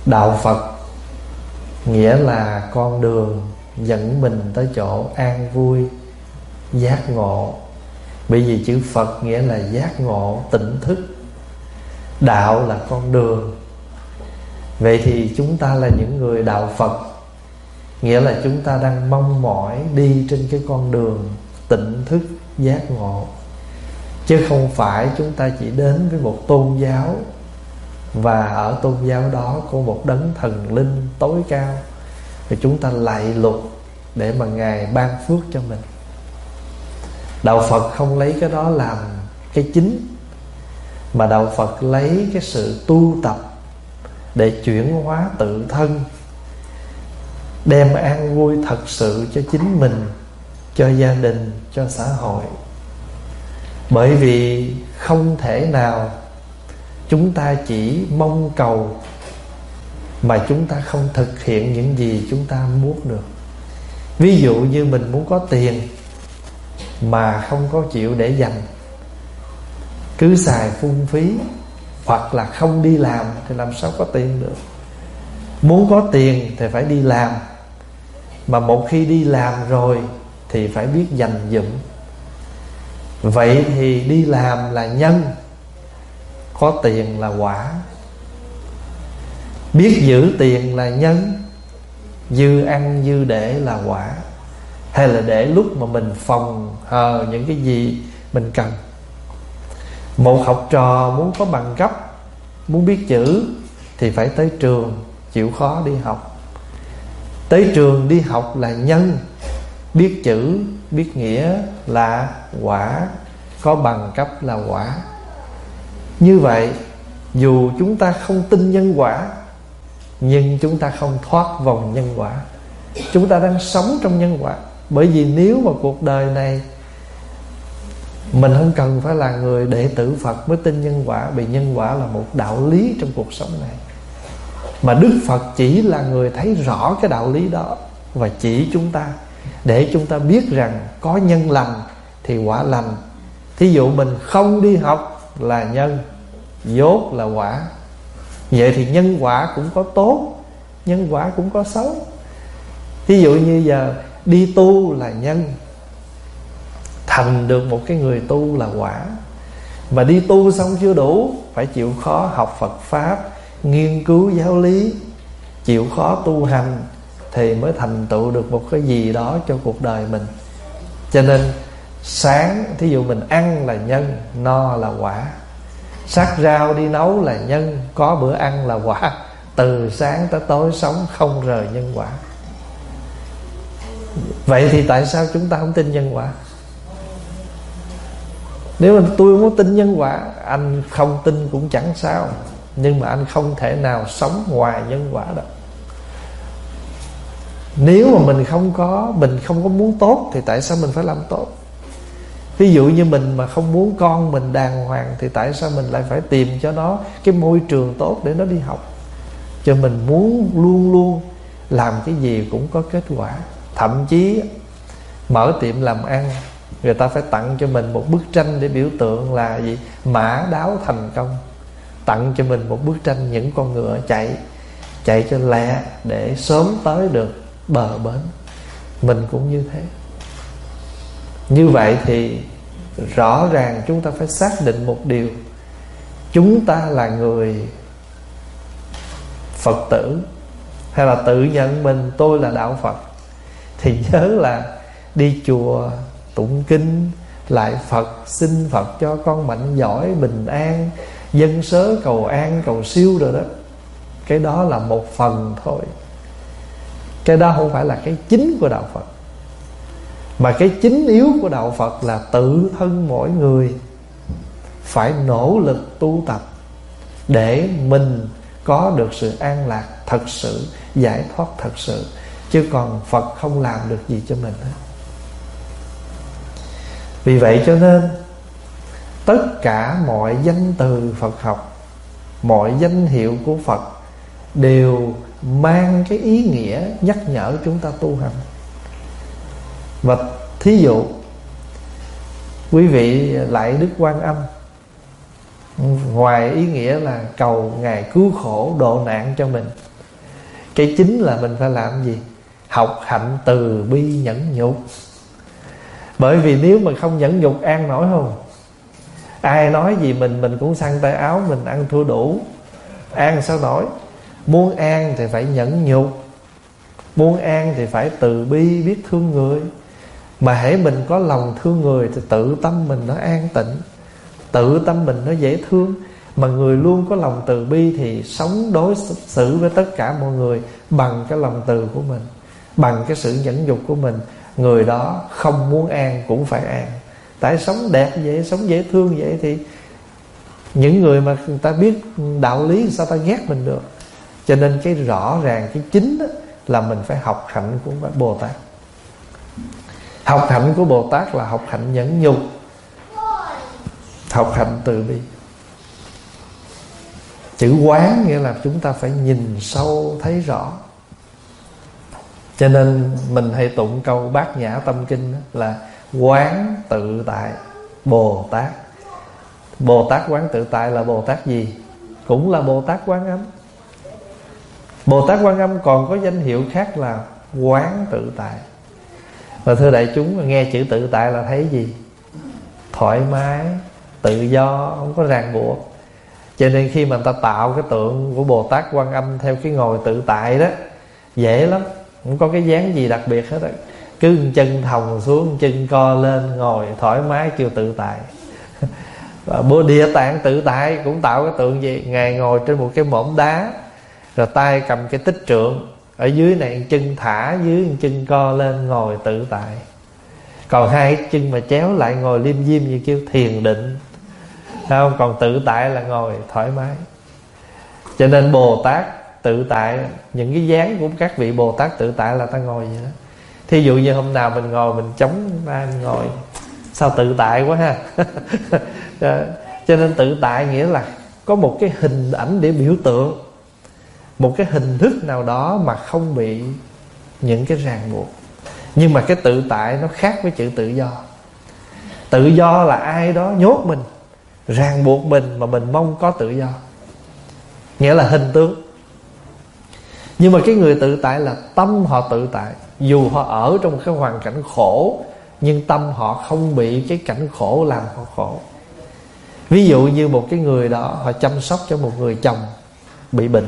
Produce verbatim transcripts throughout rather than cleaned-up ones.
Đạo Phật nghĩa là con đường dẫn mình tới chỗ an vui, giác ngộ. Bởi vì chữ Phật nghĩa là giác ngộ, tỉnh thức. Đạo là con đường. Vậy thì chúng ta là những người đạo Phật, nghĩa là chúng ta đang mong mỏi đi trên cái con đường tỉnh thức, giác ngộ. Chứ không phải chúng ta chỉ đến với một tôn giáo, và ở tôn giáo đó có một đấng thần linh tối cao, thì chúng ta lạy lục để mà Ngài ban phước cho mình. Đạo Phật không lấy cái đó làm cái chính, mà Đạo Phật lấy cái sự tu tập để chuyển hóa tự thân, đem an vui thật sự cho chính mình, cho gia đình, cho xã hội. Bởi vì không thể nào chúng ta chỉ mong cầu mà chúng ta không thực hiện những gì chúng ta muốn được. Ví dụ như mình muốn có tiền mà không có chịu để dành, cứ xài phung phí, hoặc là không đi làm thì làm sao có tiền được. Muốn có tiền thì phải đi làm, mà một khi đi làm rồi thì phải biết dành dụm. Vậy thì đi làm là nhân, có tiền là quả. Biết giữ tiền là nhân, dư ăn dư để là quả. Hay là để lúc mà mình phòng hờ những cái gì mình cần. Một học trò muốn có bằng cấp, muốn biết chữ thì phải tới trường, chịu khó đi học. Tới trường đi học là nhân, biết chữ, biết nghĩa là quả, có bằng cấp là quả. Như vậy, dù chúng ta không tin nhân quả, nhưng chúng ta không thoát vòng nhân quả. Chúng ta đang sống trong nhân quả. Bởi vì nếu mà cuộc đời này mình không cần phải là người đệ tử Phật mới tin nhân quả, vì nhân quả là một đạo lý trong cuộc sống này. Mà Đức Phật chỉ là người thấy rõ cái đạo lý đó và chỉ chúng ta, để chúng ta biết rằng có nhân lành thì quả lành. Thí dụ mình không đi học là nhân, dốt là quả. Vậy thì nhân quả cũng có tốt, nhân quả cũng có xấu. Thí dụ như giờ đi tu là nhân, thành được một cái người tu là quả. Mà đi tu xong chưa đủ, phải chịu khó học Phật Pháp, nghiên cứu giáo lý, chịu khó tu hành, thì mới thành tựu được một cái gì đó cho cuộc đời mình. Cho nên sáng, thí dụ mình ăn là nhân, no là quả. Sắc rau đi nấu là nhân, có bữa ăn là quả. Từ sáng tới tối sống không rời nhân quả. Vậy thì tại sao chúng ta không tin nhân quả? Nếu mà tôi không có tin nhân quả, anh không tin cũng chẳng sao, nhưng mà anh không thể nào sống ngoài nhân quả đâu. Nếu mà mình không có Mình không có muốn tốt thì tại sao mình phải làm tốt? Ví dụ như mình mà không muốn con mình đàng hoàng, thì tại sao mình lại phải tìm cho nó cái môi trường tốt để nó đi học? Cho mình muốn luôn luôn làm cái gì cũng có kết quả. Thậm chí mở tiệm làm ăn, người ta phải tặng cho mình một bức tranh để biểu tượng là gì? Mã đáo thành công. Tặng cho mình một bức tranh những con ngựa chạy Chạy cho lẹ để sớm tới được bờ bến. Mình cũng như thế. Như vậy thì rõ ràng chúng ta phải xác định một điều: chúng ta là người Phật tử, hay là tự nhận mình tôi là đạo Phật, thì nhớ là đi chùa tụng kinh, lại Phật, xin Phật cho con mạnh giỏi, bình an, dân sớ cầu an, cầu siêu rồi đó. Cái đó là một phần thôi. Cái đó không phải là cái chính của đạo Phật. Mà cái chính yếu của đạo Phật là tự thân mỗi người phải nỗ lực tu tập để mình có được sự an lạc thật sự, giải thoát thật sự. Chứ còn Phật không làm được gì cho mình hết. Vì vậy cho nên tất cả mọi danh từ Phật học, mọi danh hiệu của Phật đều mang cái ý nghĩa nhắc nhở chúng ta tu hành. Và thí dụ quý vị lạy Đức Quan Âm, Ngoài ý nghĩa là cầu Ngài cứu khổ độ nạn cho mình, cái chính là mình phải làm gì? Học hạnh từ bi nhẫn nhục. Bởi vì nếu mà không nhẫn nhục an nổi không? Ai nói gì mình mình cũng săn tay áo, mình ăn thua đủ, an sao nổi? Muốn an thì phải nhẫn nhục, muốn an thì phải từ bi, biết thương người. Mà hễ mình có lòng thương người thì tự tâm mình nó an tịnh, tự tâm mình nó dễ thương. Mà người luôn có lòng từ bi thì sống đối xử với tất cả mọi người bằng cái lòng từ của mình, bằng cái sự nhẫn nhục của mình. Người đó không muốn an cũng phải an. Tại sống đẹp vậy, sống dễ thương vậy thì những người mà người ta biết đạo lý sao ta ghét mình được. Cho nên cái rõ ràng, cái chính đó là mình phải học hạnh của Bồ Tát. Học hạnh của Bồ Tát là học hạnh nhẫn nhục, học hạnh từ bi. Chữ quán nghĩa là chúng ta phải nhìn sâu thấy rõ. Cho nên mình hay tụng câu Bát Nhã Tâm Kinh là quán tự tại Bồ Tát. Bồ Tát quán tự tại là Bồ Tát gì? Cũng là Bồ Tát Quan Âm. Bồ Tát Quan Âm còn có danh hiệu khác là quán tự tại. Và thưa đại chúng, nghe chữ tự tại là thấy gì? Thoải mái, tự do, không có ràng buộc. Cho nên khi mà người ta tạo cái tượng của Bồ Tát Quan Âm theo cái ngồi tự tại đó, dễ lắm, không có cái dáng gì đặc biệt hết đó. Cứ chân thòng xuống, chân co lên, ngồi thoải mái kêu tự tại. Và Bồ Địa Tạng tự tại cũng tạo cái tượng gì? Ngài ngồi trên một cái mỏm đá, rồi tay cầm cái tích trượng, ở dưới này chân thả, dưới chân co lên, ngồi tự tại. Còn hai chân mà chéo lại ngồi liêm diêm như kêu thiền định, không? Còn tự tại là ngồi thoải mái. Cho nên Bồ Tát tự tại, những cái dáng của các vị Bồ Tát tự tại là ta ngồi vậy đó. Thí dụ như hôm nào mình ngồi mình chống ba mình ngồi sao tự tại quá ha. Cho nên tự tại nghĩa là có một cái hình ảnh để biểu tượng, một cái hình thức nào đó mà không bị những cái ràng buộc. Nhưng mà cái tự tại nó khác với chữ tự do. Tự do là ai đó nhốt mình, ràng buộc mình mà mình mong có tự do, nghĩa là hình tướng. Nhưng mà cái người tự tại là tâm họ tự tại. Dù họ ở trong một cái hoàn cảnh khổ, nhưng tâm họ không bị cái cảnh khổ làm họ khổ. Ví dụ như một cái người đó, họ chăm sóc cho một người chồng bị bệnh.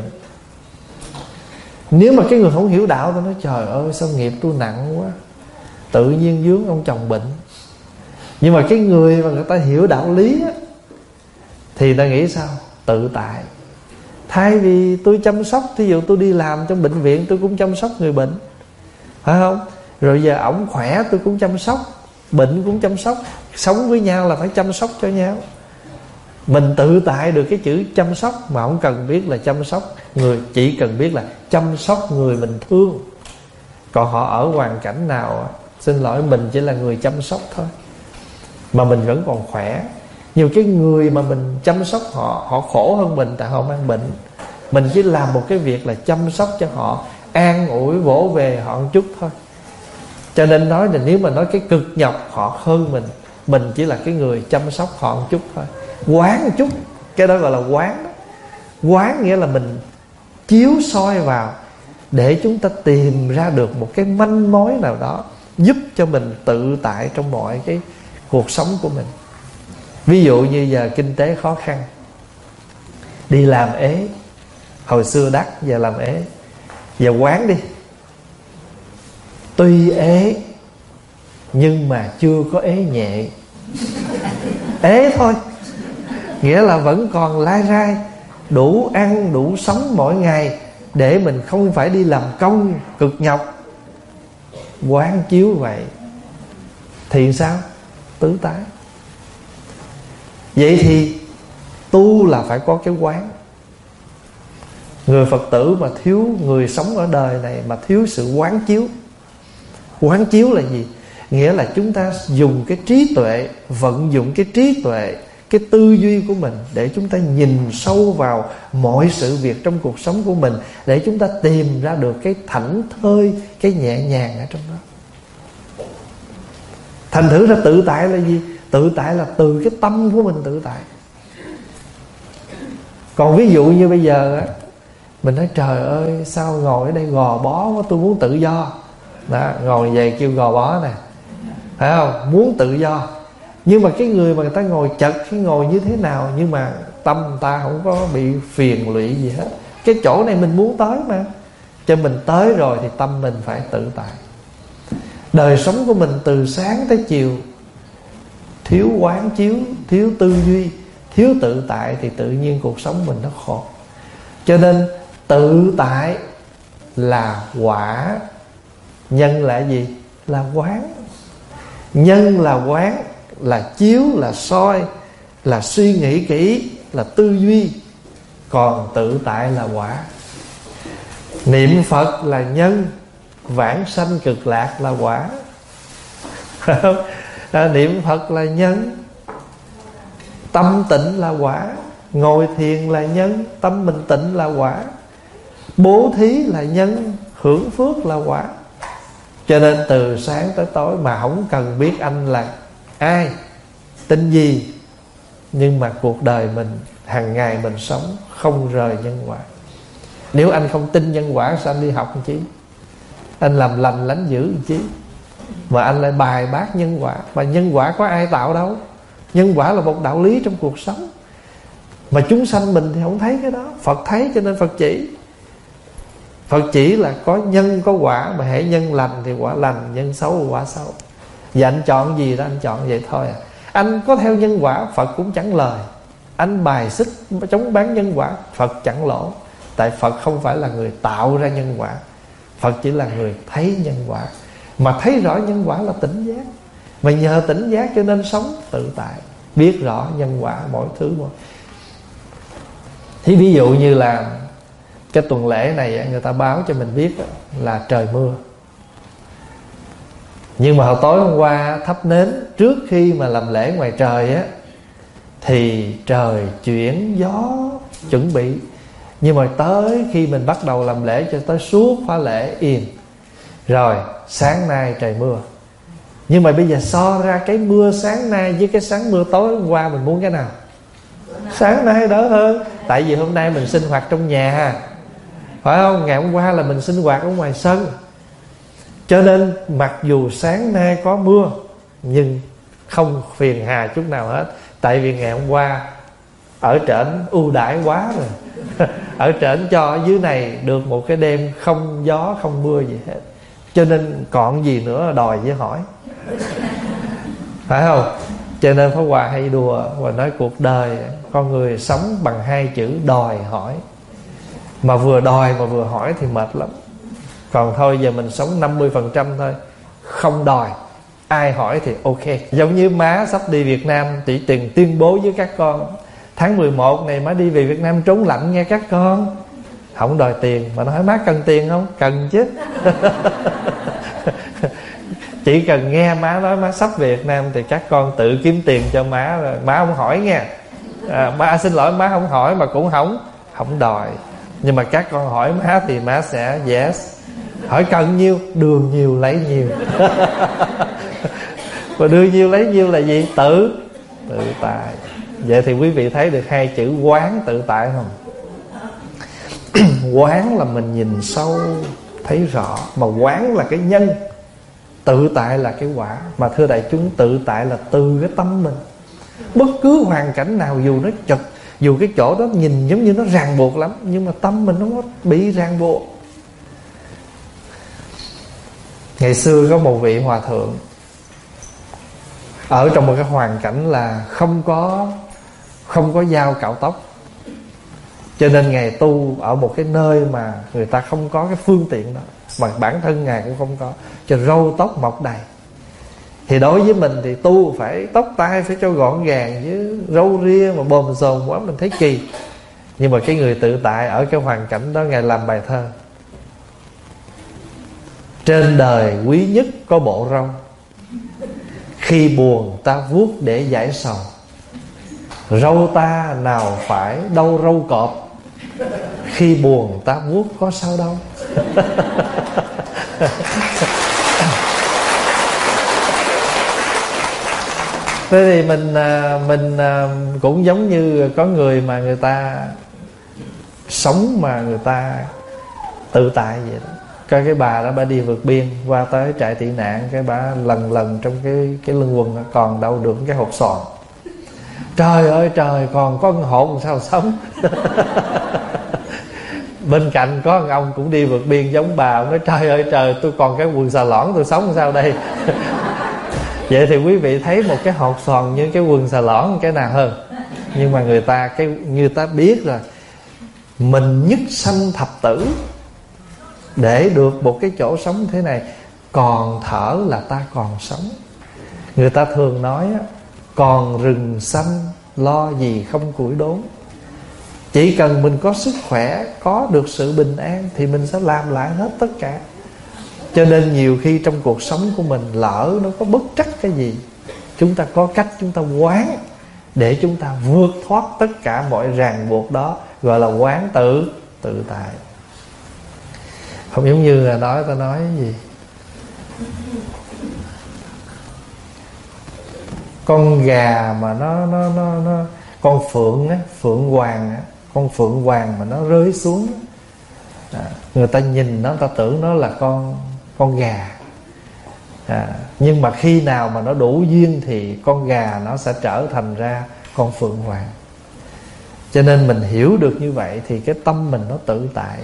Nếu mà cái người không hiểu đạo, tôi nói trời ơi sao nghiệp tôi nặng quá, tự nhiên vướng ông chồng bệnh. Nhưng mà cái người mà người ta hiểu đạo lý á, thì ta nghĩ sao? Tự tại. Thay vì tôi chăm sóc, thí dụ tôi đi làm trong bệnh viện, tôi cũng chăm sóc người bệnh, phải không? Rồi giờ ổng khỏe tôi cũng chăm sóc, bệnh cũng chăm sóc. Sống với nhau là phải chăm sóc cho nhau. Mình tự tại được cái chữ chăm sóc, mà không cần biết là chăm sóc người, chỉ cần biết là chăm sóc người mình thương. Còn họ ở hoàn cảnh nào, xin lỗi, mình chỉ là người chăm sóc thôi, mà mình vẫn còn khỏe. Nhiều cái người mà mình chăm sóc họ, họ khổ hơn mình tại họ mang bệnh. Mình chỉ làm một cái việc là chăm sóc cho họ, an ủi vỗ về họ một chút thôi. Cho nên nói là nếu mà nói cái cực nhọc họ hơn mình, mình chỉ là cái người chăm sóc họ một chút thôi, quán một chút. Cái đó gọi là quán đó. Quán nghĩa là mình chiếu soi vào để chúng ta tìm ra được một cái manh mối nào đó giúp cho mình tự tại trong mọi cái cuộc sống của mình. Ví dụ như giờ kinh tế khó khăn, đi làm ế. Hồi xưa đắt, giờ làm ế. Giờ quán đi, tuy ế nhưng mà chưa có ế nhẹ. Ế thôi, nghĩa là vẫn còn lai rai, đủ ăn đủ sống mỗi ngày, để mình không phải đi làm công cực nhọc. Quán chiếu vậy thì sao? Tứ tái. Vậy thì tu là phải có cái quán. Người Phật tử mà thiếu, người sống ở đời này mà thiếu sự quán chiếu. Quán chiếu là gì? Nghĩa là chúng ta dùng cái trí tuệ, vận dụng cái trí tuệ, cái tư duy của mình để chúng ta nhìn sâu vào mọi sự việc trong cuộc sống của mình, để chúng ta tìm ra được cái thảnh thơi, cái nhẹ nhàng ở trong đó. Thành thử ra tự tại là gì? Tự tại là từ cái tâm của mình tự tại. Còn ví dụ như bây giờ á, mình nói trời ơi sao ngồi ở đây gò bó quá, tôi muốn tự do. Đó, ngồi về kêu gò bó nè, phải không? Muốn tự do. Nhưng mà cái người mà người ta ngồi chật, cái ngồi như thế nào, nhưng mà tâm ta không có bị phiền lụy gì hết. Cái chỗ này mình muốn tới mà, cho mình tới rồi thì tâm mình phải tự tại. Đời sống của mình từ sáng tới chiều thiếu quán chiếu, thiếu tư duy, thiếu tự tại thì tự nhiên cuộc sống mình nó khổ. Cho nên tự tại là quả, nhân là gì? Là quán. Nhân là quán, là chiếu, là soi, là suy nghĩ kỹ, là tư duy. Còn tự tại là quả. Niệm Phật là nhân, vãng sanh cực lạc là quả. À, niệm Phật là nhân, tâm tịnh là quả. Ngồi thiền là nhân, tâm mình tịnh là quả. Bố thí là nhân, hưởng phước là quả. Cho nên từ sáng tới tối mà không cần biết anh là ai, tin gì, nhưng mà cuộc đời mình hàng ngày mình sống không rời nhân quả. Nếu anh không tin nhân quả sao anh đi học làm chi? Anh làm lành lánh dữ làm chi? Mà anh lại bài bác nhân quả. Mà nhân quả có ai tạo đâu. Nhân quả là một đạo lý trong cuộc sống, mà chúng sanh mình thì không thấy cái đó. Phật thấy cho nên Phật chỉ. Phật chỉ là có nhân có quả, mà hễ nhân lành thì quả lành, nhân xấu thì quả xấu. Và anh chọn gì đó anh chọn vậy thôi à. Anh có theo nhân quả Phật cũng chẳng lời. Anh bài xích chống bán nhân quả Phật chẳng lỗ. Tại Phật không phải là người tạo ra nhân quả, Phật chỉ là người thấy nhân quả. Mà thấy rõ nhân quả là tỉnh giác. Mà nhờ tỉnh giác cho nên sống tự tại, biết rõ nhân quả mọi thứ mọi. Thì ví dụ như là cái tuần lễ này người ta báo cho mình biết là trời mưa, nhưng mà hồi tối hôm qua thắp nến trước khi mà làm lễ ngoài trời á, thì trời chuyển gió chuẩn bị. Nhưng mà tới khi mình bắt đầu làm lễ cho tới suốt khóa lễ yên. Rồi sáng nay trời mưa. Nhưng mà bây giờ so ra cái mưa sáng nay với cái sáng mưa tối hôm qua, mình muốn cái nào? Sáng nay đỡ hơn. Tại vì hôm nay mình sinh hoạt trong nhà, phải không? Ngày hôm qua là mình sinh hoạt ở ngoài sân. Cho nên mặc dù sáng nay có mưa, nhưng không phiền hà chút nào hết. Tại vì ngày hôm qua ở trển ưu đãi quá rồi. Ở trển cho ở dưới này được một cái đêm không gió không mưa gì hết. Cho nên còn gì nữa đòi với hỏi, phải không? Cho nên Pháp Hòa hay đùa và nói cuộc đời con người sống bằng hai chữ đòi hỏi. Mà vừa đòi mà vừa hỏi thì mệt lắm. Còn thôi giờ mình sống năm mươi phần trăm thôi, không đòi, ai hỏi thì ok. Giống như má sắp đi Việt Nam, chỉ tiền tuyên bố với các con tháng mười một này má đi về Việt Nam trốn lạnh nghe các con. Không đòi tiền, mà nói má cần tiền không? Cần chứ. Chỉ cần nghe má nói má sắp về Việt Nam thì các con tự kiếm tiền cho má rồi. Má không hỏi nha, à, má xin lỗi má không hỏi mà cũng không không đòi. Nhưng mà các con hỏi má thì má sẽ yes. Hỏi cần nhiêu, đưa nhiều lấy nhiều. Và đưa nhiêu lấy nhiêu là gì? Tự Tự tại. Vậy thì quý vị thấy được hai chữ quán tự tại không? Quán là mình nhìn sâu thấy rõ, mà quán là cái nhân, tự tại là cái quả. Mà thưa đại chúng, tự tại là từ cái tâm mình. Bất cứ hoàn cảnh nào dù nó chật, dù cái chỗ đó nhìn giống như nó ràng buộc lắm, nhưng mà tâm mình không có bị ràng buộc. Ngày xưa có một vị hòa thượng ở trong một cái hoàn cảnh là không có không có dao cạo tóc. Cho nên Ngài tu ở một cái nơi mà người ta không có cái phương tiện đó, mà bản thân Ngài cũng không có, cho râu tóc mọc đầy. Thì đối với mình thì tu phải tóc tai phải cho gọn gàng, chứ râu ria mà bồm xồm quá mình thấy kỳ. Nhưng mà cái người tự tại ở cái hoàn cảnh đó, Ngài làm bài thơ: trên đời quý nhất có bộ râu, khi buồn ta vuốt để giải sầu. Râu ta nào phải đâu râu cọp, khi buồn ta vuốt có sao đâu. Thế thì mình mình cũng giống như có người mà người ta sống mà người ta tự tại vậy đó. Coi cái bà đó, bà đi vượt biên qua tới trại tị nạn, cái bà lần lần trong cái cái lưng quần đó, còn đâu được cái hột xoàn. Trời ơi trời, còn có con hột sao sống. Bên cạnh có một ông cũng đi vượt biên giống bà, ông nói trời ơi trời, tôi còn cái quần xà lõn, tôi sống sao đây. Vậy thì quý vị thấy một cái hột xoàn như cái quần xà lõn cái nào hơn. Nhưng mà người ta cái người ta biết rồi, mình nhất sanh thập tử để được một cái chỗ sống thế này, còn thở là ta còn sống. Người ta thường nói còn rừng xanh lo gì không củi đốn. Chỉ cần mình có sức khỏe, có được sự bình an thì mình sẽ làm lại hết tất cả. Cho nên nhiều khi trong cuộc sống của mình, lỡ nó có bất trắc cái gì, chúng ta có cách chúng ta quán để chúng ta vượt thoát tất cả mọi ràng buộc đó, gọi là quán tự tự tại. Không giống như là nói ta nói cái gì, con gà mà nó nó nó, nó con phượng á, phượng hoàng á, con phượng hoàng mà nó rơi xuống à, người ta nhìn nó, ta tưởng nó là con con gà à, nhưng mà khi nào mà nó đủ duyên thì con gà nó sẽ trở thành ra con phượng hoàng. Cho nên mình hiểu được như vậy thì cái tâm mình nó tự tại.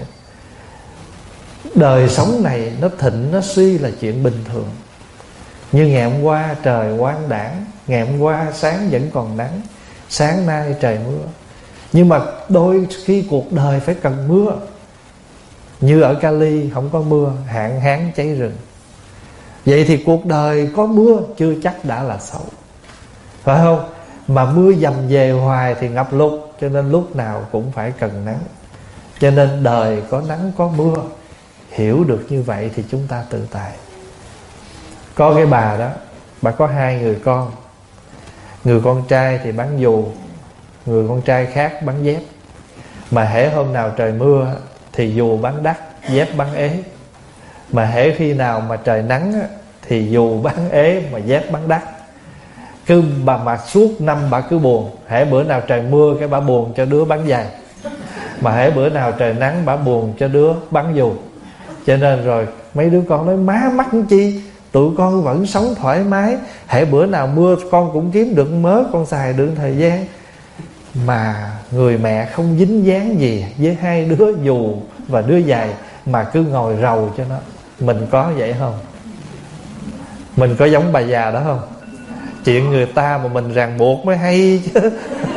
Đời sống này nó thịnh nó suy là chuyện bình thường. Như ngày hôm qua trời quang đãng, ngày hôm qua sáng vẫn còn nắng, sáng nay trời mưa. Nhưng mà đôi khi cuộc đời phải cần mưa. Như ở Cali không có mưa, hạn hán cháy rừng. Vậy thì cuộc đời có mưa chưa chắc đã là xấu, phải không? Mà mưa dầm về hoài thì ngập lụt. Cho nên lúc nào cũng phải cần nắng. Cho nên đời có nắng có mưa. Hiểu được như vậy thì chúng ta tự tại. Có cái bà đó, bà có hai người con. Người con trai thì bán dù, người con trai khác bán dép. Mà hễ hôm nào trời mưa thì dù bán đắt, dép bán ế. Mà hễ khi nào mà trời nắng thì dù bán ế mà dép bán đắt. Cứ bà mặc suốt năm bà cứ buồn. Hễ bữa nào trời mưa cái bà buồn cho đứa bán giày, mà hễ bữa nào trời nắng bà buồn cho đứa bán dù. Cho nên rồi mấy đứa con nói má mắc chi, tụi con vẫn sống thoải mái. Hễ bữa nào mưa con cũng kiếm được mớ con xài được thời gian. Mà người mẹ không dính dáng gì với hai đứa dù và đứa giày, mà cứ ngồi rầu cho nó. Mình có vậy không? Mình có giống bà già đó không? Chuyện người ta mà mình ràng buộc mới hay chứ.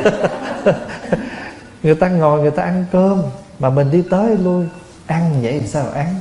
Người ta ngồi người ta ăn cơm mà mình đi tới lui, ăn vậy thì sao ăn?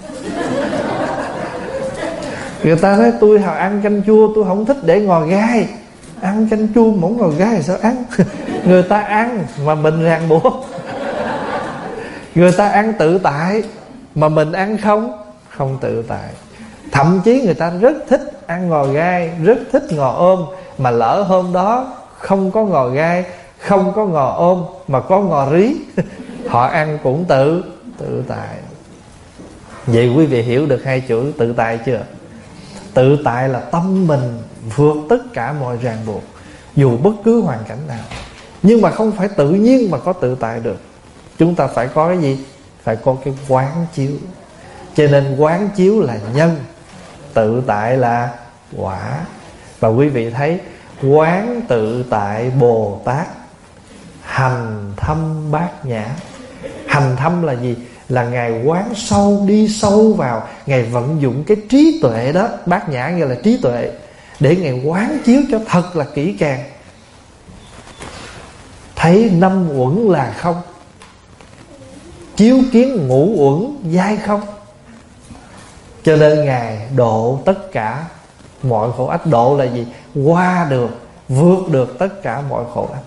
Người ta nói tôi hào ăn canh chua, tôi không thích để ngò gai. Ăn canh chua mỏng ngò gai thì sao ăn? Người ta ăn mà mình ràng buộc. Người ta ăn tự tại mà mình ăn không Không tự tại. Thậm chí người ta rất thích ăn ngò gai, rất thích ngò ôm. Mà lỡ hôm đó không có ngò gai, không có ngò ôm, mà có ngò rí, họ ăn cũng tự tự tại. Vậy quý vị hiểu được hai chữ tự tại chưa? Tự tại là tâm mình vượt tất cả mọi ràng buộc, dù bất cứ hoàn cảnh nào. Nhưng mà không phải tự nhiên mà có tự tại được. Chúng ta phải có cái gì? Phải có cái quán chiếu. Cho nên quán chiếu là nhân, tự tại là quả. Và quý vị thấy quán tự tại Bồ Tát, hành thâm bát nhã. Hành thâm là gì? Là Ngài quán sâu, đi sâu vào. Ngài vận dụng cái trí tuệ đó. Bát nhã nghĩa là trí tuệ, để Ngài quán chiếu cho thật là kỹ càng. Thấy năm uẩn là không, chiếu kiến ngũ uẩn giai không. Cho nên Ngài độ tất cả mọi khổ ách. Độ là gì? Qua được, vượt được tất cả mọi khổ ách.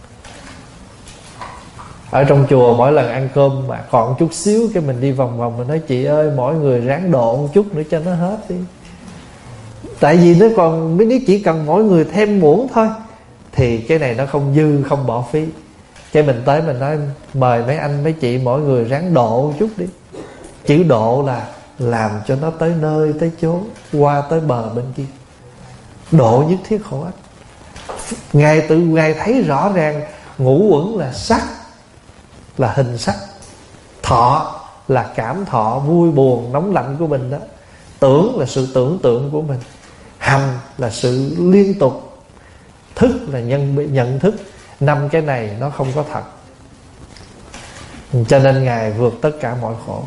Ở trong chùa mỗi lần ăn cơm mà còn chút xíu, cái mình đi vòng vòng, mình nói chị ơi mỗi người ráng độ một chút nữa cho nó hết đi. Tại vì nó còn, nếu chỉ cần mỗi người thêm muỗng thôi thì cái này nó không dư, không bỏ phí. Cái mình tới mình nói mời mấy anh mấy chị mỗi người ráng độ một chút đi. Chữ độ là làm cho nó tới nơi tới chốn, qua tới bờ bên kia. Độ nhất thiết khổ ách. Ngài tự Ngài thấy rõ ràng ngũ uẩn là sắc, là hình sắc. Thọ là cảm thọ vui buồn nóng lạnh của mình đó. Tưởng là sự tưởng tượng của mình. Hành là sự liên tục. Thức là nhân, nhận thức. Năm cái này nó không có thật. Cho nên Ngài vượt tất cả mọi khổ.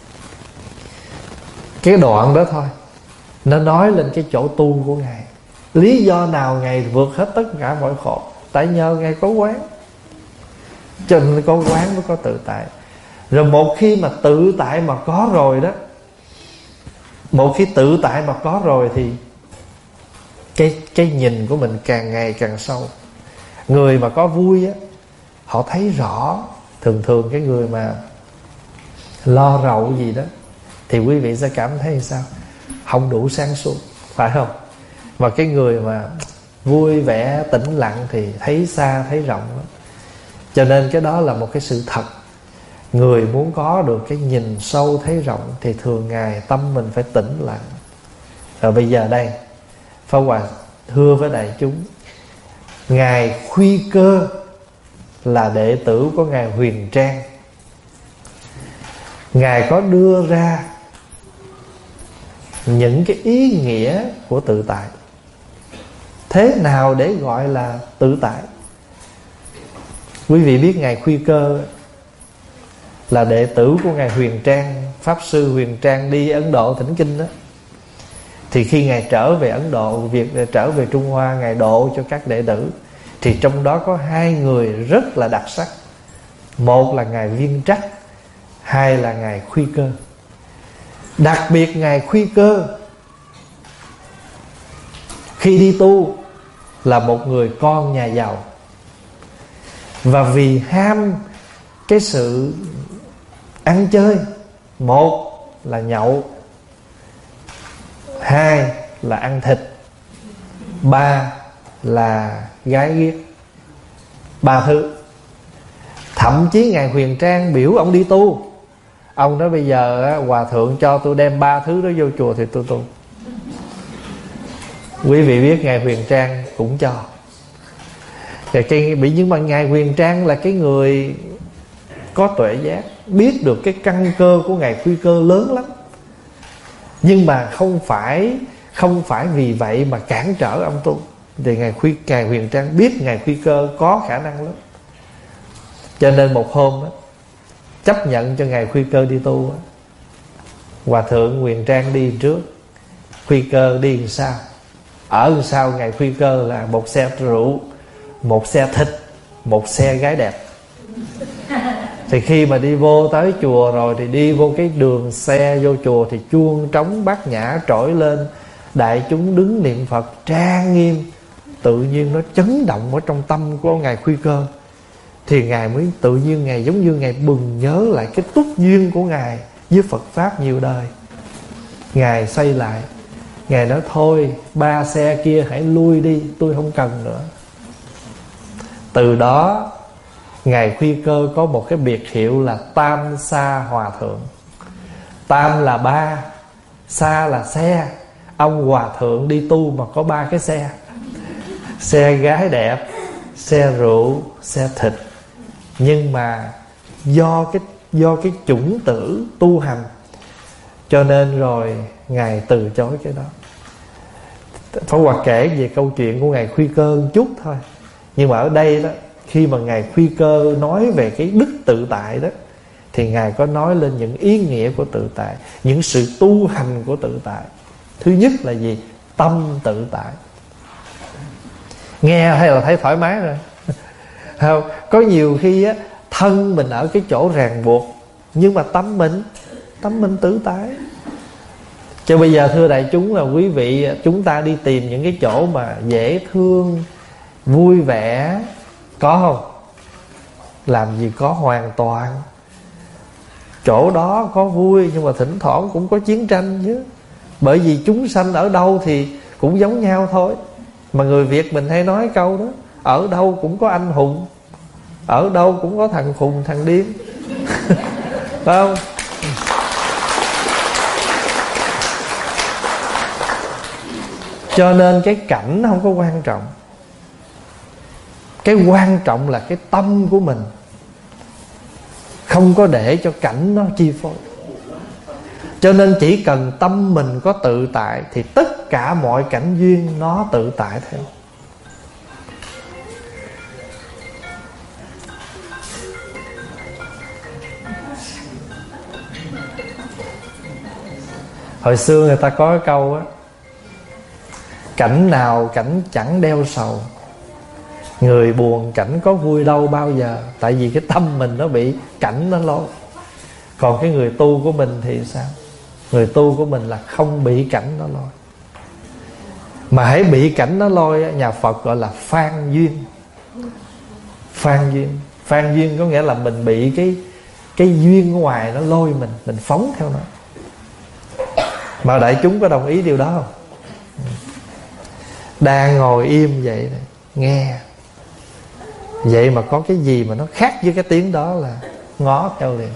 Cái đoạn đó thôi nó nói lên cái chỗ tu của Ngài. Lý do nào Ngài vượt hết tất cả mọi khổ? Tại nhờ Ngài có quán. Cho nên có quán mới có tự tại. Rồi một khi mà tự tại mà có rồi đó, một khi tự tại mà có rồi thì Cái, cái nhìn của mình càng ngày càng sâu. Người mà có vui á, họ thấy rõ. Thường thường cái người mà lo rậu gì đó thì quý vị sẽ cảm thấy sao? Không đủ sáng suốt, phải không? Và cái người mà vui vẻ tĩnh lặng thì thấy xa thấy rộng đó. Cho nên cái đó là một cái sự thật. Người muốn có được cái nhìn sâu thấy rộng thì thường ngày tâm mình phải tĩnh lặng. Rồi bây giờ đây Pháp Hòa thưa với đại chúng, Ngài Khuy Cơ là đệ tử của Ngài Huyền Trang. Ngài có đưa ra những cái ý nghĩa của tự tại. Thế nào để gọi là tự tại? Quý vị biết Ngài Khuy Cơ là đệ tử của Ngài Huyền Trang, Pháp Sư Huyền Trang đi Ấn Độ thỉnh kinh đó. Thì khi Ngài trở về Ấn Độ, việc trở về Trung Hoa, Ngài độ cho các đệ tử. Thì trong đó có hai người rất là đặc sắc. Một là Ngài Viên Trắc, hai là Ngài Khuy Cơ. Đặc biệt Ngài Khuy Cơ khi đi tu là một người con nhà giàu. Và vì ham cái sự ăn chơi, một là nhậu, hai là ăn thịt, ba là gái ghiếc. Ba thứ. Thậm chí Ngài Huyền Trang biểu ông đi tu. Ông nói bây giờ Hòa Thượng cho tôi đem ba thứ đó vô chùa thì tôi tu. Quý vị biết Ngài Huyền Trang cũng cho. Rồi cái, nhưng mà Ngài Huyền Trang là cái người có tuệ giác, biết được cái căn cơ của Ngài Khuy Cơ lớn lắm. Nhưng mà không phải Không phải vì vậy mà cản trở ông tu. Thì Ngài, Khuy, Ngài Huyền Trang biết Ngài Khuy Cơ có khả năng lắm. Cho nên một hôm đó, chấp nhận cho Ngài Khuy Cơ đi tu đó. Hòa Thượng Huyền Trang đi trước, Khuy Cơ đi làm sao. Ở làm sao Ngài Khuy Cơ là một xe rượu, một xe thịt, một xe gái đẹp. Thì khi mà đi vô tới chùa rồi thì đi vô cái đường xe vô chùa thì chuông trống bát nhã trỗi lên, đại chúng đứng niệm Phật trang nghiêm. Tự nhiên nó chấn động ở trong tâm của Ngài Khuy Cơ. Thì Ngài mới tự nhiên Ngài giống như Ngài bừng nhớ lại cái túc duyên của Ngài với Phật Pháp nhiều đời. Ngài xây lại, Ngài nói thôi ba xe kia hãy lui đi, tôi không cần nữa. Từ đó Ngài Khuy Cơ có một cái biệt hiệu là Tam Sa Hòa Thượng. Tam là ba, Sa là xe. Ông Hòa Thượng đi tu mà có ba cái xe. Xe gái đẹp, xe rượu, xe thịt. Nhưng mà do cái, do cái chủng tử tu hành, cho nên rồi Ngài từ chối cái đó. Pháp Hòa kể về câu chuyện của Ngài Khuy Cơ một chút thôi. Nhưng mà ở đây đó, khi mà Ngài Khuy Cơ nói về cái đức tự tại đó, thì Ngài có nói lên những ý nghĩa của tự tại, những sự tu hành của tự tại. Thứ nhất là gì? Tâm tự tại. Nghe hay là thấy thoải mái rồi. Không? Có nhiều khi á, thân mình ở cái chỗ ràng buộc, nhưng mà tâm mình Tâm mình tự tại. Cho bây giờ thưa đại chúng là quý vị, chúng ta đi tìm những cái chỗ mà dễ thương, vui vẻ, có không? Làm gì có, hoàn toàn. Chỗ đó có vui, nhưng mà thỉnh thoảng cũng có chiến tranh chứ. Bởi vì chúng sanh ở đâu thì cũng giống nhau thôi. Mà người Việt mình hay nói câu đó, ở đâu cũng có anh hùng, ở đâu cũng có thằng khùng thằng điên. Phải không? Cho nên cái cảnh không có quan trọng. Cái quan trọng là cái tâm của mình. Không không có để cho cảnh nó chi phối. Cho nên chỉ cần tâm mình có tự tại thì tất cả mọi cảnh duyên nó tự tại theo. Hồi xưa người ta có cái câu á: cảnh nào cảnh chẳng đeo sầu, người buồn cảnh có vui đâu bao giờ. Tại vì cái tâm mình nó bị cảnh nó lôi. Còn cái người tu của mình thì sao? Người tu của mình là không bị cảnh nó lôi. Mà hãy bị cảnh nó lôi, nhà Phật gọi là phan duyên. Phan duyên Phan duyên có nghĩa là mình bị cái Cái duyên ở ngoài nó lôi mình, mình phóng theo nó. Mà đại chúng có đồng ý điều đó không? Đang ngồi im vậy này, nghe vậy mà có cái gì mà nó khác với cái tiếng đó là ngó theo liền.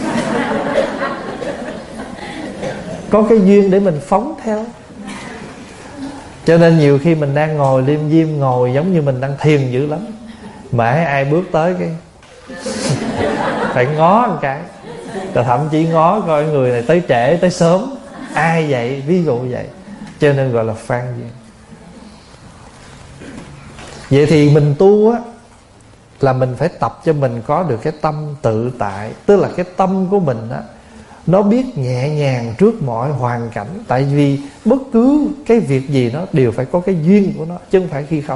Có cái duyên để mình phóng theo. Cho nên nhiều khi mình đang ngồi liêm diêm, ngồi giống như mình đang thiền dữ lắm, mà ai bước tới cái phải ngó một cái. Rồi thậm chí ngó coi người này tới trễ tới sớm, ai vậy, ví dụ vậy. Cho nên gọi là phan duyên. Vậy thì mình tu á là mình phải tập cho mình có được cái tâm tự tại. Tức là cái tâm của mình á, nó biết nhẹ nhàng trước mọi hoàn cảnh. Tại vì bất cứ cái việc gì nó đều phải có cái duyên của nó, chứ không phải khi không.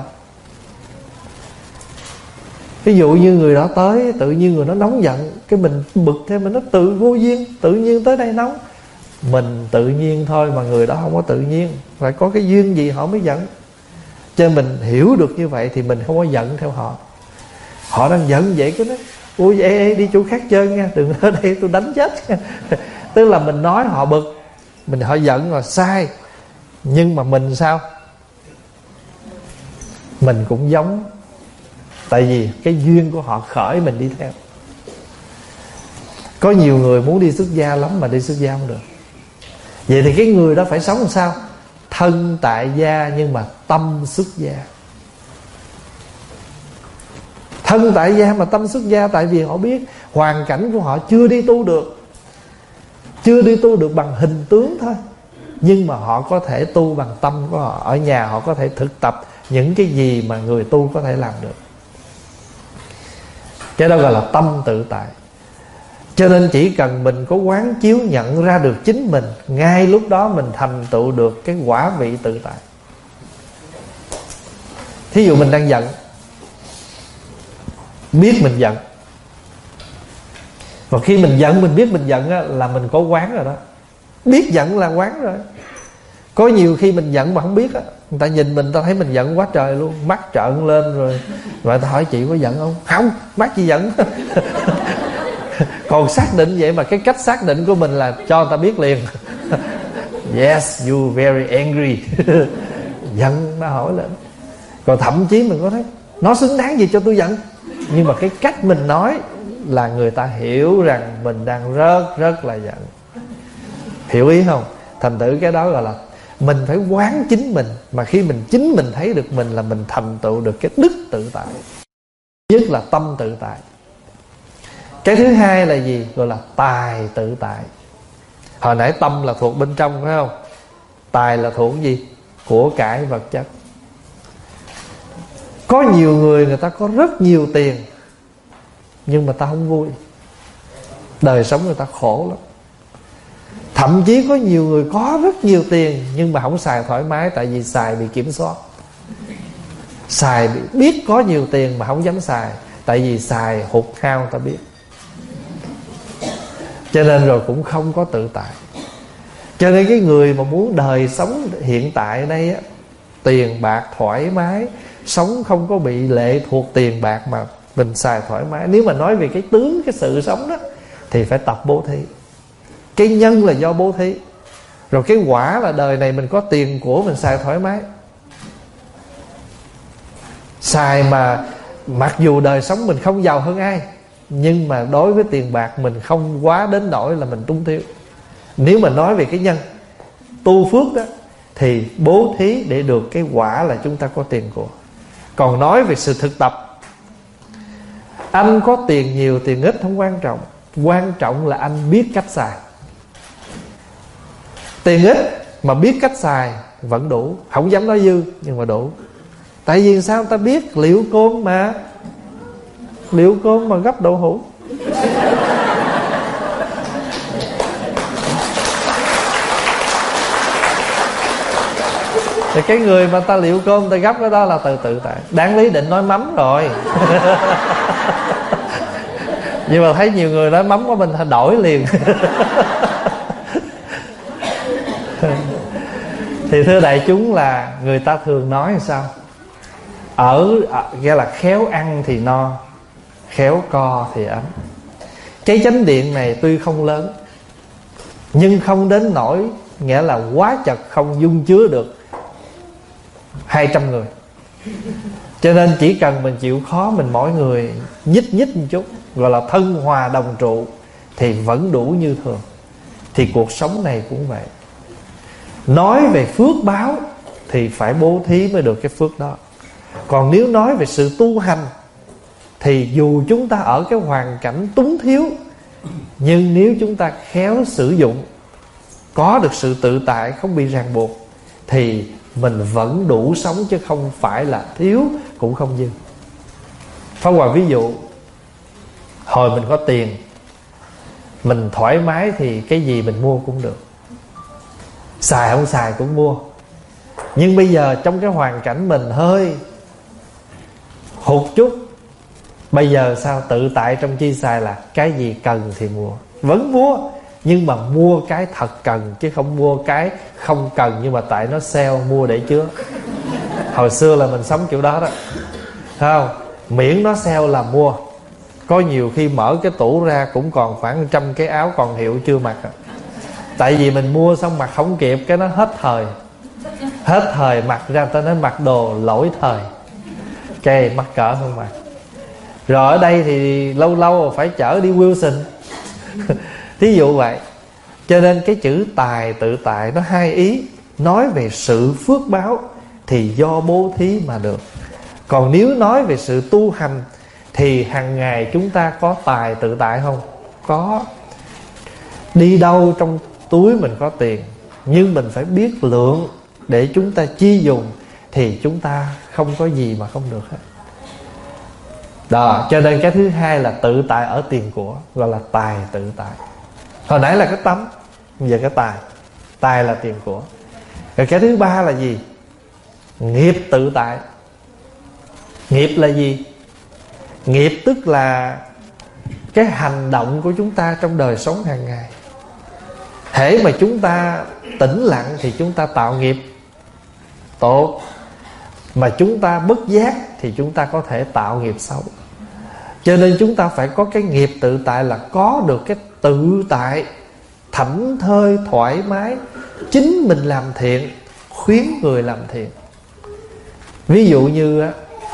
Ví dụ như người đó tới, tự nhiên người nó nóng giận, cái mình bực theo mình, nó tự vô duyên, tự nhiên tới đây nóng. Mình tự nhiên thôi mà người đó không có tự nhiên, phải có cái duyên gì họ mới giận. Cho nên mình hiểu được như vậy thì mình không có giận theo họ. Họ đang giận vậy cái nói: ui ê, ê, đi chỗ khác chơi nha, đừng ở đây tôi đánh chết. Tức là mình nói họ bực, mình họ giận là sai. Nhưng mà mình sao? Mình cũng giống. Tại vì cái duyên của họ khởi mình đi theo. Có nhiều người muốn đi xuất gia lắm mà đi xuất gia không được. Vậy thì cái người đó phải sống làm sao? Thân tại gia nhưng mà tâm xuất gia. Thân tại gia mà tâm xuất gia. Tại vì họ biết hoàn cảnh của họ chưa đi tu được, chưa đi tu được bằng hình tướng thôi, nhưng mà họ có thể tu bằng tâm của họ. Ở nhà họ có thể thực tập những cái gì mà người tu có thể làm được. Cái đó gọi là tâm tự tại. Cho nên chỉ cần mình có quán chiếu nhận ra được chính mình, ngay lúc đó mình thành tựu được cái quả vị tự tại. Thí dụ mình đang giận, biết mình giận, và khi mình giận mình biết mình giận á, là mình có quán rồi đó. Biết giận là quán rồi. Có nhiều khi mình giận mà không biết á, người ta nhìn mình, ta thấy mình giận quá trời luôn, mắt trợn lên rồi. Rồi ta hỏi: chị có giận không? Không, mắt gì giận. Còn xác định vậy mà cái cách xác định của mình là cho người ta biết liền. Yes, you very angry. Giận, nó hỏi lên. Còn thậm chí mình có thấy nó xứng đáng gì cho tôi giận, nhưng mà cái cách mình nói là người ta hiểu rằng mình đang rất rất là giận. Hiểu ý không? Thành thử cái đó gọi là mình phải quán chính mình. Mà khi mình chính mình thấy được mình là mình thành tựu được cái đức tự tại. Nhất là tâm tự tại. Cái thứ hai là gì? Gọi là tài tự tại. Hồi nãy tâm là thuộc bên trong phải không? Tài là thuộc gì? Của cải vật chất. Có nhiều người người ta có rất nhiều tiền, nhưng mà ta không vui. Đời sống người ta khổ lắm. Thậm chí có nhiều người có rất nhiều tiền nhưng mà không xài thoải mái. Tại vì xài bị kiểm soát. Xài bị, biết có nhiều tiền mà không dám xài. Tại vì xài hụt hao ta biết. Cho nên rồi cũng không có tự tại. Cho nên cái người mà muốn đời sống hiện tại đây á, tiền bạc thoải mái, sống không có bị lệ thuộc tiền bạc mà mình xài thoải mái. Nếu mà nói về cái tướng, cái sự sống đó, thì phải tập bố thí. Cái nhân là do bố thí. Rồi cái quả là đời này mình có tiền của mình xài thoải mái. Xài mà mặc dù đời sống mình không giàu hơn ai, nhưng mà đối với tiền bạc mình không quá đến nỗi là mình túng thiếu. Nếu mà nói về cái nhân tu phước đó, thì bố thí để được cái quả là chúng ta có tiền của. Còn nói về sự thực tập, anh có tiền nhiều tiền ít không quan trọng. quan trọng là anh biết cách xài. Tiền ít mà biết cách xài vẫn đủ. Không dám nói dư nhưng mà đủ. Tại vì sao người ta biết? Liệu côn mà. Liệu côn mà gấp đậu hũ. Thì cái người mà ta liệu côn ta gấp cái đó là từ tự tại. Đáng lý định nói mắm rồi. Nhưng mà thấy nhiều người nói mắm của mình đổi liền. Thì thưa đại chúng, là người ta thường nói làm sao? Ở, nghĩa là khéo ăn thì no, khéo co thì ấm. Cái chánh điện này tuy không lớn, nhưng không đến nỗi nghĩa là quá chật, không dung chứa được hai trăm người. Cho nên chỉ cần mình chịu khó, mình mỗi người nhích nhích một chút, gọi là thân hòa đồng trụ, thì vẫn đủ như thường. Thì cuộc sống này cũng vậy. Nói về phước báo thì phải bố thí mới được cái phước đó. Còn nếu nói về sự tu hành, thì dù chúng ta ở cái hoàn cảnh túng thiếu, nhưng nếu chúng ta khéo sử dụng, có được sự tự tại, không bị ràng buộc, thì mình vẫn đủ sống, chứ không phải là thiếu cũng không dư. Pháp Hòa ví dụ, hồi mình có tiền, mình thoải mái thì cái gì mình mua cũng được, xài không xài cũng mua. Nhưng bây giờ trong cái hoàn cảnh mình hơi hụt chút, bây giờ sao? Tự tại trong chi xài, là cái gì cần thì mua, vẫn mua, nhưng mà mua cái thật cần, chứ không mua cái không cần nhưng mà tại nó sale mua để chứa. Hồi xưa là mình sống kiểu đó đó, thấy không? Miễn nó sale là mua. Có nhiều khi mở cái tủ ra cũng còn khoảng trăm cái áo còn hiệu chưa mặc. Tại vì mình mua xong mặc không kịp, cái nó hết thời. Hết thời mặc ra ta nói mặc đồ lỗi thời, cái mắc cỡ không mặc. Rồi ở đây thì lâu lâu phải chở đi Wilson. Thí dụ vậy. Cho nên cái chữ tài tự tại nó hai ý. Nói về sự phước báo thì do bố thí mà được. Còn nếu nói về sự tu hành thì hàng ngày chúng ta có tài tự tại không? Có. Đi đâu trong túi mình có tiền, nhưng mình phải biết lượng để chúng ta chi dùng, thì chúng ta không có gì mà không được hết. Đó, cho nên cái thứ hai là tự tại ở tiền của, gọi là tài tự tại. Hồi nãy là cái tấm, bây giờ cái tài. Tài là tiền của. Rồi cái thứ ba là gì? Nghiệp tự tại. Nghiệp là gì? Nghiệp tức là cái hành động của chúng ta trong đời sống hàng ngày. Hễ mà chúng ta tĩnh lặng thì chúng ta tạo nghiệp tốt, mà chúng ta bất giác thì chúng ta có thể tạo nghiệp xấu. Cho nên chúng ta phải có cái nghiệp tự tại, là có được cái tự tại, thảnh thơi, thoải mái, chính mình làm thiện, khuyến người làm thiện. Ví dụ như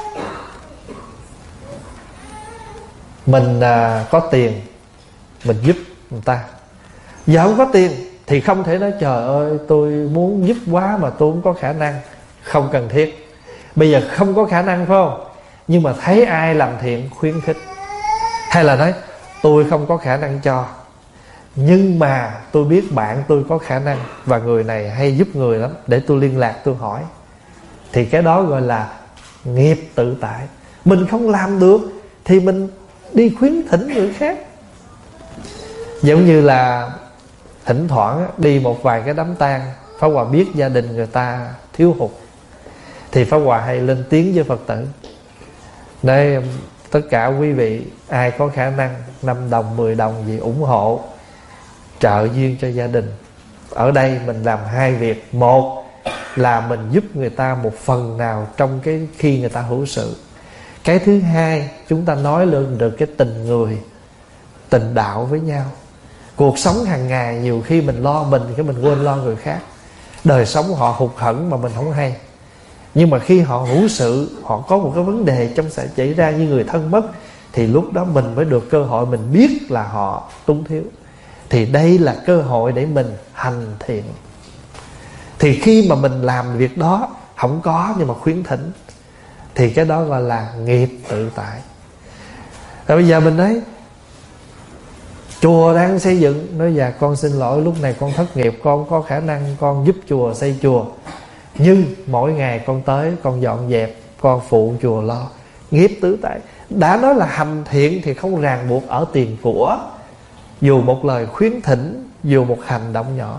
mình à, có tiền, mình giúp người ta. Giờ không có tiền thì không thể nói trời ơi tôi muốn giúp quá mà tôi không có khả năng. Không cần thiết. Bây giờ không có khả năng phải không? Nhưng mà thấy ai làm thiện khuyến khích. Hay là nói tôi không có khả năng cho, nhưng mà tôi biết bạn tôi có khả năng và người này hay giúp người lắm, để tôi liên lạc tôi hỏi. Thì cái đó gọi là nghiệp tự tại. Mình không làm được thì mình đi khuyến thỉnh người khác. Giống như là thỉnh thoảng đi một vài cái đám tang, Pháp Hòa biết gia đình người ta thiếu hụt, thì Pháp Hòa hay lên tiếng với Phật tử: đây, tất cả quý vị ai có khả năng năm đồng, mười đồng gì ủng hộ trợ duyên cho gia đình. Ở đây mình làm hai việc. Một là mình giúp người ta một phần nào trong cái khi người ta hữu sự. Cái thứ hai, chúng ta nói lên được cái tình người, tình đạo với nhau. Cuộc sống hàng ngày nhiều khi mình lo mình, cái mình quên lo người khác. Đời sống họ hụt hẫng mà mình không hay. Nhưng mà khi họ hữu sự, họ có một cái vấn đề trong xảy xảy ra như người thân mất, thì lúc đó mình mới được cơ hội, mình biết là họ túng thiếu. Thì đây là cơ hội để mình hành thiện. Thì khi mà mình làm việc đó không có nhưng mà khuyến thỉnh, thì cái đó gọi là nghiệp tự tại. Rồi bây giờ mình nói Chùa đang xây dựng, nói dạ con xin lỗi, lúc này con thất nghiệp, con có khả năng con giúp chùa xây chùa, nhưng mỗi ngày con tới, con dọn dẹp, con phụ chùa lo. Nghiệp tứ tại. Đã nói là hành thiện thì không ràng buộc ở tiền của, dù một lời khuyến thỉnh, dù một hành động nhỏ.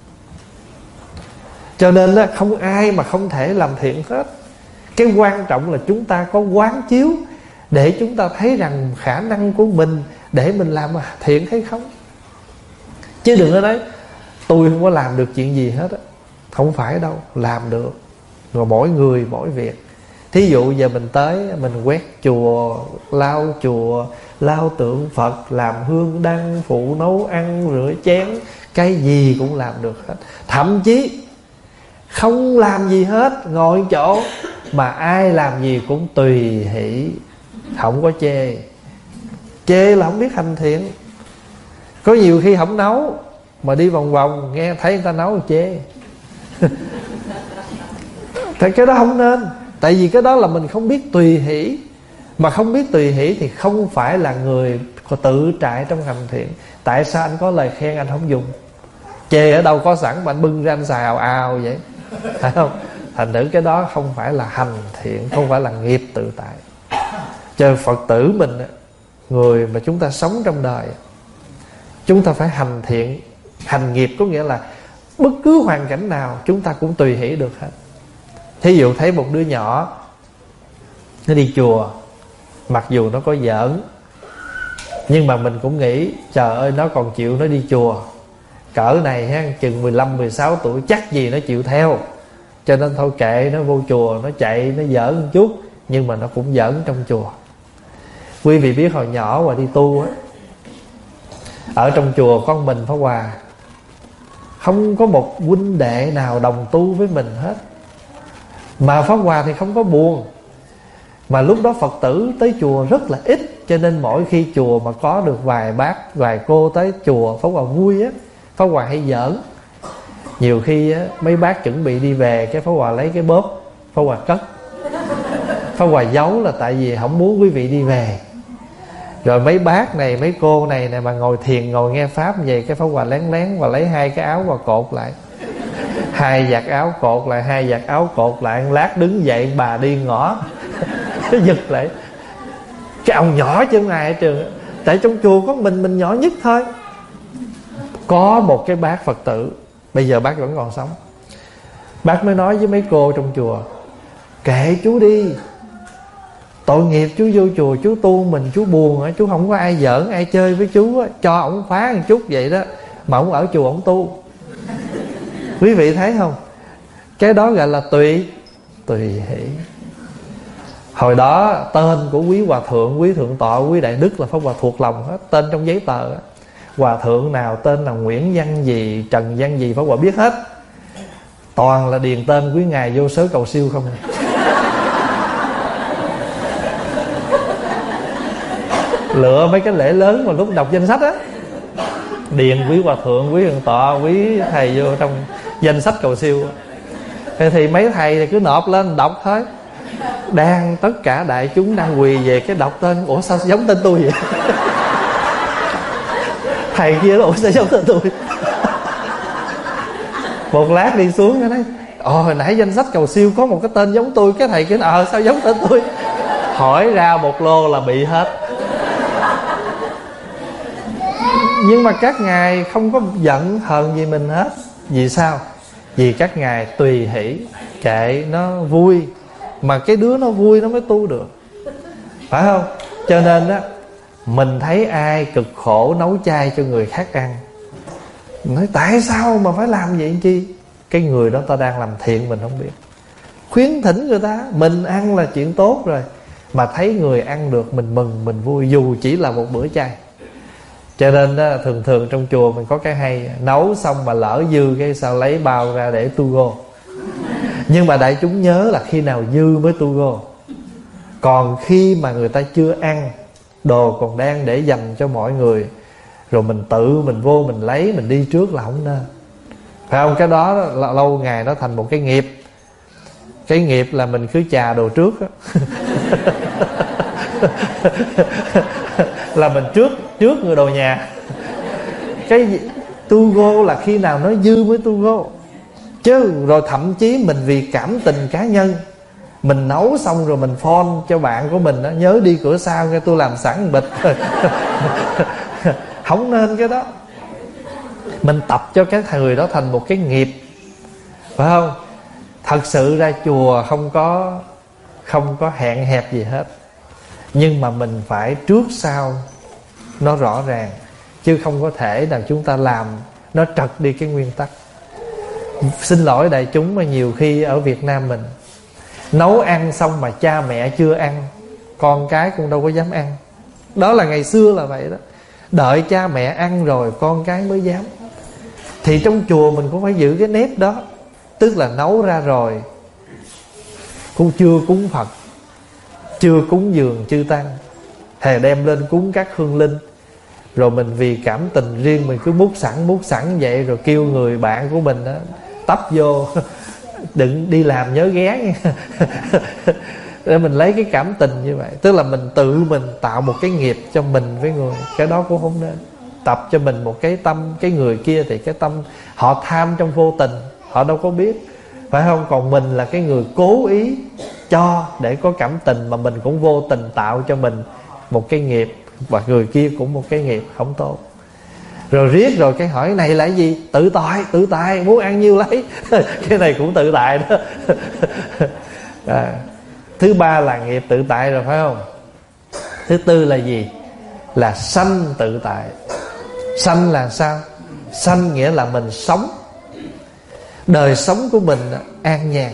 Cho nên là không ai mà không thể làm thiện hết. Cái quan trọng là chúng ta có quán chiếu để chúng ta thấy rằng khả năng của mình để mình làm thiện hay không. Chứ đừng có nói tôi không có làm được chuyện gì hết á. Không phải đâu, làm được. Rồi mỗi người mỗi việc. Thí dụ giờ mình tới, mình quét chùa, lau chùa, lau tượng Phật, làm hương đăng, phụ nấu ăn, rửa chén, cái gì cũng làm được hết. Thậm chí không làm gì hết, ngồi chỗ mà ai làm gì cũng tùy hỷ, không có chê. Chê là không biết hành thiện. Có nhiều khi không nấu mà đi vòng vòng, nghe thấy người ta nấu thì chê. Thì cái đó không nên. Tại vì cái đó là mình không biết tùy hỷ. Mà không biết tùy hỷ thì không phải là người tự trại trong hành thiện. Tại sao anh có lời khen anh không dùng? Chê ở đâu có sẵn mà anh bưng ra anh xài ào ào vậy, phải không? Thành thử cái đó không phải là hành thiện, không phải là nghiệp tự tại. Cho Phật tử mình, người mà chúng ta sống trong đời, chúng ta phải hành thiện. Hành nghiệp có nghĩa là bất cứ hoàn cảnh nào chúng ta cũng tùy hỷ được hết. Thí dụ thấy một đứa nhỏ nó đi chùa, mặc dù nó có giỡn, nhưng mà mình cũng nghĩ trời ơi nó còn chịu nó đi chùa. Cỡ này ha, chừng mười lăm mười sáu tuổi chắc gì nó chịu theo. Cho nên thôi kệ nó vô chùa, nó chạy, nó giỡn một chút, nhưng mà nó cũng giỡn trong chùa. Quý vị biết hồi nhỏ mà đi tu á, ở trong chùa con mình Pháp Hòa, không có một huynh đệ nào đồng tu với mình hết. Mà Pháp Hòa thì không có buồn. Mà lúc đó Phật tử tới chùa rất là ít, cho nên mỗi khi chùa mà có được vài bác, vài cô tới chùa, Pháp Hòa vui á. Pháp Hòa hay giỡn. Nhiều khi á, mấy bác chuẩn bị đi về, cái Pháp Hòa lấy cái bóp, Pháp Hòa cất. Pháp Hòa giấu là tại vì không muốn quý vị đi về. Rồi mấy bác này, mấy cô này này mà ngồi thiền, ngồi nghe Pháp như vậy, cái Pháp Hòa lén lén và lấy hai cái áo và cột lại. Hai vạt áo cột lại, hai vạt áo cột lại. Lát đứng dậy bà đi ngõ giật lại. Cái ông nhỏ chứ không ai ở trường. Tại trong chùa có mình, mình nhỏ nhất thôi. Có một cái bác Phật tử, bây giờ bác vẫn còn sống, bác mới nói với mấy cô trong chùa: kệ chú đi, tội nghiệp chú vô chùa chú tu mình, chú buồn, chú không có ai giỡn ai chơi với chú, cho ổng khóa một chút vậy đó, mà ổng ở chùa ổng tu. Quý vị thấy không? Cái đó gọi là tùy Tùy hỷ. Hồi đó tên của quý hòa thượng, quý thượng tọa, quý đại đức là Pháp Hòa thuộc lòng hết. Tên trong giấy tờ, hòa thượng nào tên là Nguyễn Văn gì, Trần Văn gì, Pháp Hòa biết hết. Toàn là điền tên quý ngài vô sớ cầu siêu không. Lựa mấy cái lễ lớn mà lúc đọc danh sách á, điền quý hòa thượng, quý thượng tọa, quý thầy vô trong danh sách cầu siêu. Thì, thì mấy thầy thì cứ nộp lên đọc thôi. Đang tất cả đại chúng đang quỳ về cái đọc tên, ủa sao giống tên tôi vậy? Thầy kia đó, ủa sao giống tên tôi? Một lát đi xuống cái nói: ồ hồi nãy danh sách cầu siêu có một cái tên giống tôi. Cái thầy kia nói: ờ sao giống tên tôi? Hỏi ra một lô là bị hết. Nhưng mà các ngài không có giận hờn gì mình hết. Vì sao? Vì các ngài tùy hỷ, kệ nó vui. Mà cái đứa nó vui nó mới tu được, phải không? Cho nên á, mình thấy ai cực khổ nấu chay cho người khác ăn, nói tại sao mà phải làm vậy chi? Cái người đó ta đang làm thiện mình không biết. Khuyến thỉnh người ta, mình ăn là chuyện tốt rồi, mà thấy người ăn được mình mừng, mình vui, dù chỉ là một bữa chay. Cho nên á, thường thường trong chùa mình có cái hay, nấu xong mà lỡ dư cái sao lấy bao ra để tu go. Nhưng mà đại chúng nhớ là khi nào dư mới tu go. Còn khi mà người ta chưa ăn, đồ còn đang để dành cho mọi người, rồi mình tự mình vô mình lấy, mình đi trước là không nên, phải không? Cái đó là lâu ngày nó thành một cái nghiệp. Cái nghiệp là mình cứ chà đồ trước á. Là mình trước trước người đồ nhà. Cái gì? Tu go là khi nào nói dư mới tu go. Chứ rồi thậm chí mình vì cảm tình cá nhân, mình nấu xong rồi mình phone cho bạn của mình đó, nhớ đi cửa sau nghe tôi làm sẵn bịch. Không nên cái đó. Mình tập cho cái người đó thành một cái nghiệp, phải không? Thật sự ra chùa không có Không có hẹn hẹp gì hết, nhưng mà mình phải trước sau nó rõ ràng, chứ không có thể nào chúng ta làm nó trật đi cái nguyên tắc. Xin lỗi đại chúng, mà nhiều khi ở Việt Nam mình nấu ăn xong mà cha mẹ chưa ăn, con cái cũng đâu có dám ăn. Đó là ngày xưa là vậy đó. Đợi cha mẹ ăn rồi con cái mới dám. Thì trong chùa mình cũng phải giữ cái nếp đó. Tức là nấu ra rồi cũng chưa cúng Phật, chưa cúng dường chư tăng, thề đem lên cúng các hương linh. Rồi mình vì cảm tình riêng mình cứ múc sẵn múc sẵn vậy, rồi kêu người bạn của mình đó tấp vô đừng đi làm nhớ ghé nha. Để mình lấy cái cảm tình như vậy. Tức là mình tự mình tạo một cái nghiệp cho mình với người. Cái đó cũng không nên. Tập cho mình một cái tâm. Cái người kia thì cái tâm họ tham trong vô tình, họ đâu có biết, phải không? Còn mình là cái người cố ý cho để có cảm tình, mà mình cũng vô tình tạo cho mình một cái nghiệp, và người kia cũng một cái nghiệp không tốt. Rồi riết rồi cái hỏi này là cái gì? Tự tại, tự tại, muốn ăn nhiêu lấy. Cái này cũng tự tại đó. À, thứ ba là nghiệp tự tại rồi, phải không? Thứ tư là gì? Là sanh tự tại. Sanh là sao? Sanh nghĩa là mình sống, đời sống của mình an nhàn.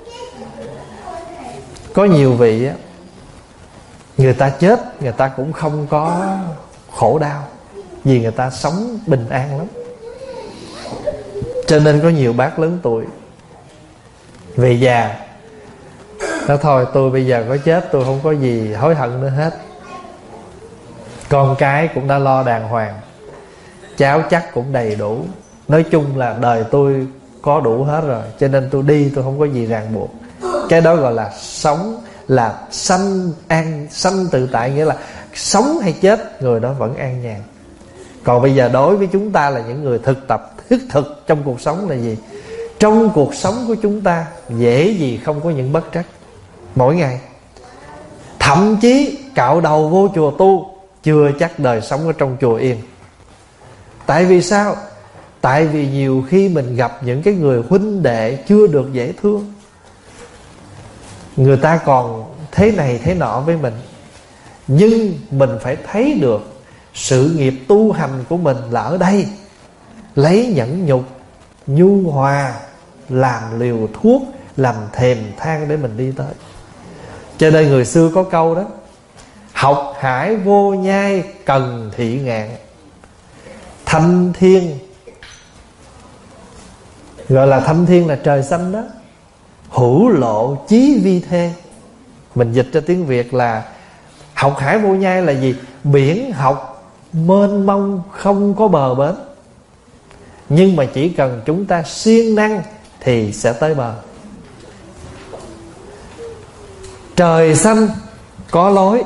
Có nhiều vị á, người ta chết người ta cũng không có khổ đau, vì người ta sống bình an lắm. Cho nên có nhiều bác lớn tuổi về già nói thôi tôi bây giờ có chết tôi không có gì hối hận nữa hết. Con cái cũng đã lo đàng hoàng, cháu chắc cũng đầy đủ. Nói chung là đời tôi có đủ hết rồi, cho nên tôi đi tôi không có gì ràng buộc. Cái đó gọi là sống, là sanh an, sanh tự tại, nghĩa là sống hay chết người đó vẫn an nhàn. Còn bây giờ đối với chúng ta là những người thực tập thiết thực trong cuộc sống là gì? Trong cuộc sống của chúng ta dễ gì không có những bất trắc mỗi ngày. Thậm chí cạo đầu vô chùa tu chưa chắc đời sống ở trong chùa yên. Tại vì sao? Tại vì nhiều khi mình gặp những cái người huynh đệ chưa được dễ thương, người ta còn thế này thế nọ với mình, nhưng mình phải thấy được sự nghiệp tu hành của mình là ở đây. Lấy nhẫn nhục, nhu hòa làm liều thuốc, làm thềm thang để mình đi tới. Cho nên người xưa có câu đó: học hải vô nhai cần thị ngạn, thâm thiên. Gọi là thâm thiên là trời xanh đó. Hữu lộ chí vi thê. Mình dịch cho tiếng Việt là học hải vô nhai là gì? Biển học mênh mông không có bờ bến, nhưng mà chỉ cần chúng ta siêng năng thì sẽ tới bờ. Trời xanh có lối.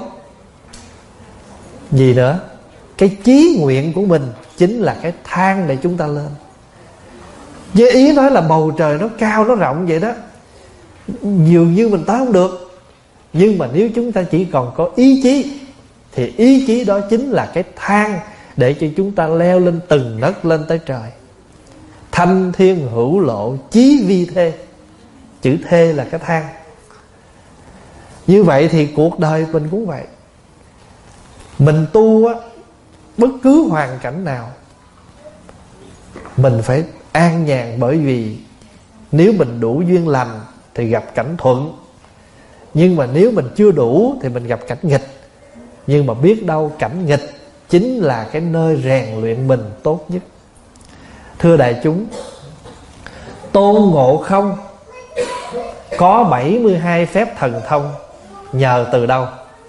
Gì nữa? Cái chí nguyện của mình chính là cái thang để chúng ta lên. Với ý nói là bầu trời nó cao nó rộng vậy đó, dường như mình tới không được. Nhưng mà nếu chúng ta chỉ còn có ý chí, thì ý chí đó chính là cái thang để cho chúng ta leo lên từng nấc lên tới trời. Thanh thiên hữu lộ chí vi thê. Chữ thê là cái thang. Như vậy thì cuộc đời mình cũng vậy. Mình tu á, bất cứ hoàn cảnh nào mình phải an nhàn, bởi vì nếu mình đủ duyên lành thì gặp cảnh thuận, nhưng mà nếu mình chưa đủ thì mình gặp cảnh nghịch. Nhưng mà biết đâu cảnh nghịch chính là cái nơi rèn luyện mình tốt nhất. Thưa đại chúng, Tôn Ngộ Không có bảy mươi hai phép thần thông nhờ từ đâu?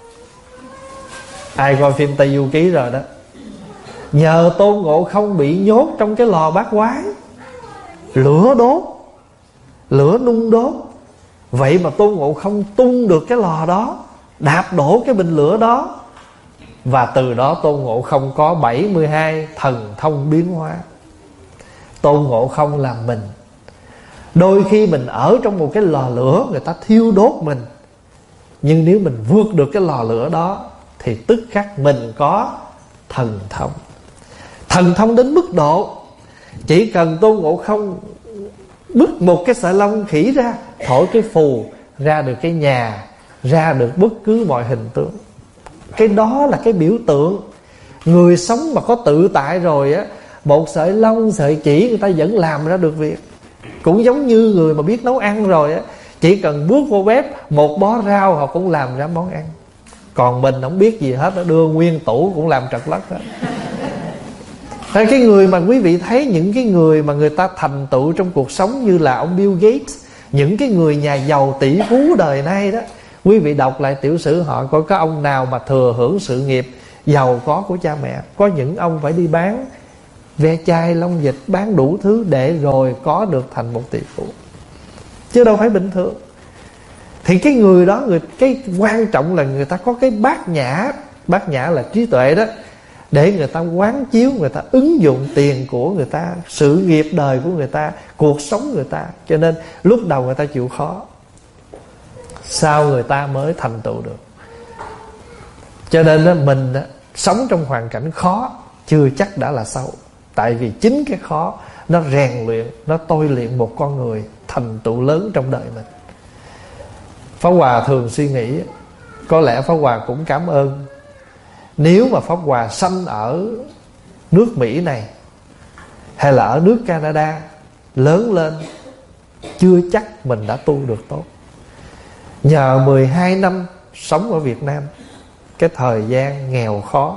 Ai coi phim Tây Du Ký rồi đó. Nhờ Tôn Ngộ Không bị nhốt trong cái lò bát quái, lửa đốt, lửa nung đốt. Vậy mà Tôn Ngộ Không tung được cái lò đó, đạp đổ cái bình lửa đó, Và từ đó Tôn Ngộ Không có bảy mươi hai thần thông biến hóa. Tôn Ngộ Không là mình. Đôi khi mình ở trong một cái lò lửa, người ta thiêu đốt mình, nhưng nếu mình vượt được cái lò lửa đó thì tức khắc mình có thần thông. Thần thông đến mức độ chỉ cần Tôn Ngộ Không bứt một cái sợi lông khỉ ra, thổi cái phù ra được cái nhà, ra được bất cứ mọi hình tướng. Cái đó là cái biểu tượng. Người sống mà có tự tại rồi á, một sợi lông, sợi chỉ người ta vẫn làm ra được việc. Cũng giống như người mà biết nấu ăn rồi á, chỉ cần bước vô bếp, một bó rau họ cũng làm ra món ăn. Còn mình không biết gì hết, đưa nguyên tủ cũng làm trật lất hết. Thế cái người mà quý vị thấy, những cái người mà người ta thành tựu trong cuộc sống như là ông Bill Gates, những cái người nhà giàu tỷ phú đời nay đó, quý vị đọc lại tiểu sử họ coi có ông nào mà thừa hưởng sự nghiệp giàu có của cha mẹ. Có những ông phải đi bán ve chai, lông vịt, bán đủ thứ để rồi có được thành một tỷ phú, chứ đâu phải bình thường. Thì cái người đó, người cái quan trọng là người ta có cái bát nhã. Bát nhã là trí tuệ đó, để người ta quán chiếu, người ta ứng dụng tiền của người ta, sự nghiệp đời của người ta, cuộc sống người ta. Cho nên lúc đầu người ta chịu khó, sau người ta mới thành tựu được. Cho nên đó, mình đó, sống trong hoàn cảnh khó chưa chắc đã là xấu. Tại vì chính cái khó nó rèn luyện, nó tôi luyện một con người thành tựu lớn trong đời mình. Pháp Hòa thường suy nghĩ, có lẽ Pháp Hòa cũng cảm ơn, nếu mà Pháp Hòa sanh ở nước Mỹ này hay là ở nước Canada, lớn lên chưa chắc mình đã tu được tốt. Nhờ mười hai năm sống ở Việt Nam, cái thời gian nghèo khó,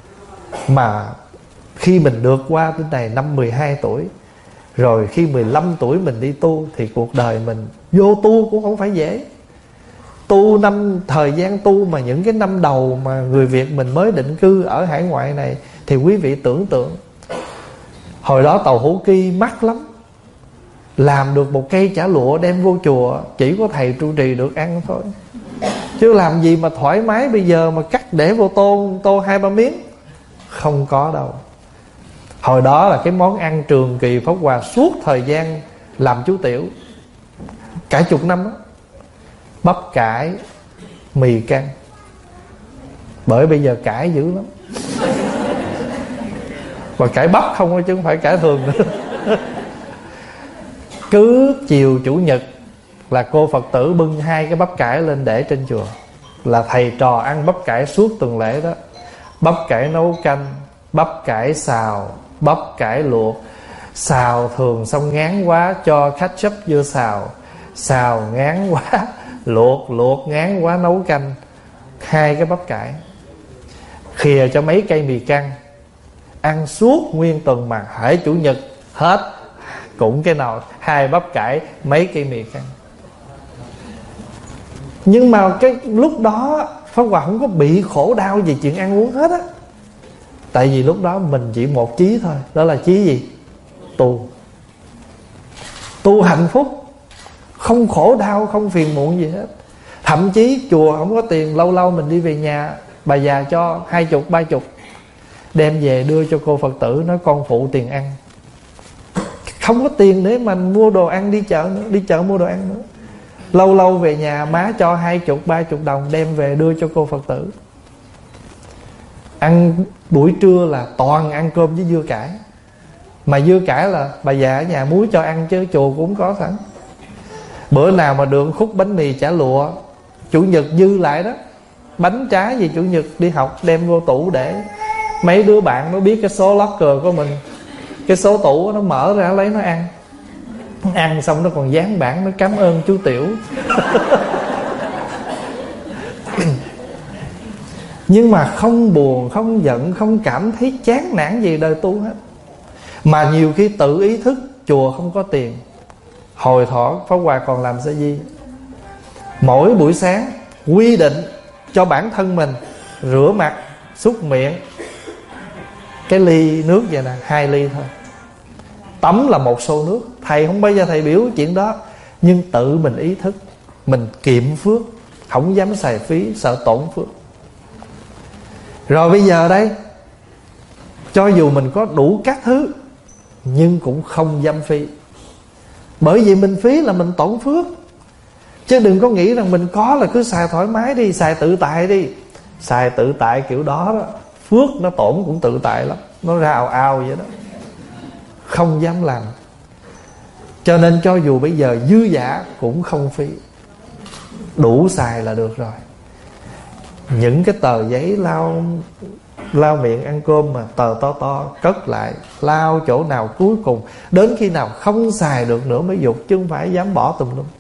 mà khi mình được qua tới này năm mười hai tuổi, rồi khi mười lăm tuổi mình đi tu, thì cuộc đời mình vô tu cũng không phải dễ. Tu năm, thời gian tu mà những cái năm đầu mà người Việt mình mới định cư ở hải ngoại này, thì quý vị tưởng tượng, hồi đó tàu hủ ki mắc lắm. Làm được một cây chả lụa đem vô chùa, chỉ có thầy trụ trì được ăn thôi, chứ làm gì mà thoải mái bây giờ mà cắt để vô tô, tô hai ba miếng. Không có đâu. Hồi đó là cái món ăn trường kỳ Pháp Hòa suốt thời gian làm chú tiểu, cả chục năm đó, bắp cải, mì căng. Bởi bây giờ cải dữ lắm, và cải bắp không thôi chứ không phải cải thường nữa. Cứ chiều chủ nhật là cô Phật tử bưng hai cái bắp cải lên để trên chùa, là thầy trò ăn bắp cải suốt tuần lễ đó. Bắp cải nấu canh, bắp cải xào, bắp cải luộc. Xào thường xong ngán quá cho ketchup vô xào, xào ngán quá luộc, luộc ngán quá nấu canh. Hai cái bắp cải, khìa cho mấy cây mì căng. Ăn suốt nguyên tuần mà hễ chủ nhật hết cũng cái nào hai bắp cải, mấy cây mì căng. Nhưng mà cái lúc đó Pháp Hòa không có bị khổ đau về chuyện ăn uống hết á. Tại vì lúc đó mình chỉ một chí thôi. Đó là chí gì? Tu. Tu hạnh phúc, không khổ đau, không phiền muộn gì hết. Thậm chí chùa không có tiền, lâu lâu mình đi về nhà, bà già cho hai chục, ba chục, đem về đưa cho cô Phật tử, nói con phụ tiền ăn. Không có tiền để mà mua đồ ăn đi chợ nữa, đi chợ mua đồ ăn nữa. Lâu lâu về nhà má cho hai chục, ba chục đồng đem về đưa cho cô Phật tử. Ăn buổi trưa là toàn ăn cơm với dưa cải. Mà dưa cải là bà già ở nhà muối cho ăn chứ chùa cũng có sẵn. Bữa nào mà được khúc bánh mì chả lụa, chủ nhật dư lại đó, bánh trái gì chủ nhật đi học đem vô tủ để. Mấy đứa bạn nó biết cái số locker của mình, cái số tủ nó mở ra lấy nó ăn. Ăn xong nó còn dán bảng nó cảm ơn chú Tiểu. Nhưng mà không buồn, không giận, không cảm thấy chán nản gì đời tu hết. Mà nhiều khi tự ý thức chùa không có tiền, hồi thỏ Pháp Hòa còn làm cái gì? Mỗi buổi sáng quy định cho bản thân mình rửa mặt, súc miệng, cái ly nước vậy nè, hai ly thôi. Tắm là một xô nước. Thầy không bao giờ thầy biểu chuyện đó, nhưng tự mình ý thức, mình kiệm phước, không dám xài phí, sợ tổn phước. Rồi bây giờ đây, cho dù mình có đủ các thứ nhưng cũng không dám phí. Bởi vì mình phí là mình tổn phước. Chứ đừng có nghĩ rằng mình có là cứ xài thoải mái đi, xài tự tại đi. Xài tự tại kiểu đó đó, phước nó tổn cũng tự tại lắm, nó ra ào ào vậy đó, không dám làm. Cho nên cho dù bây giờ dư giả cũng không phí, đủ xài là được rồi. Những cái tờ giấy lau lau miệng ăn cơm mà tờ to to cất lại, lau chỗ nào cuối cùng, đến khi nào không xài được nữa mới dục, chứ không phải dám bỏ tùm lum.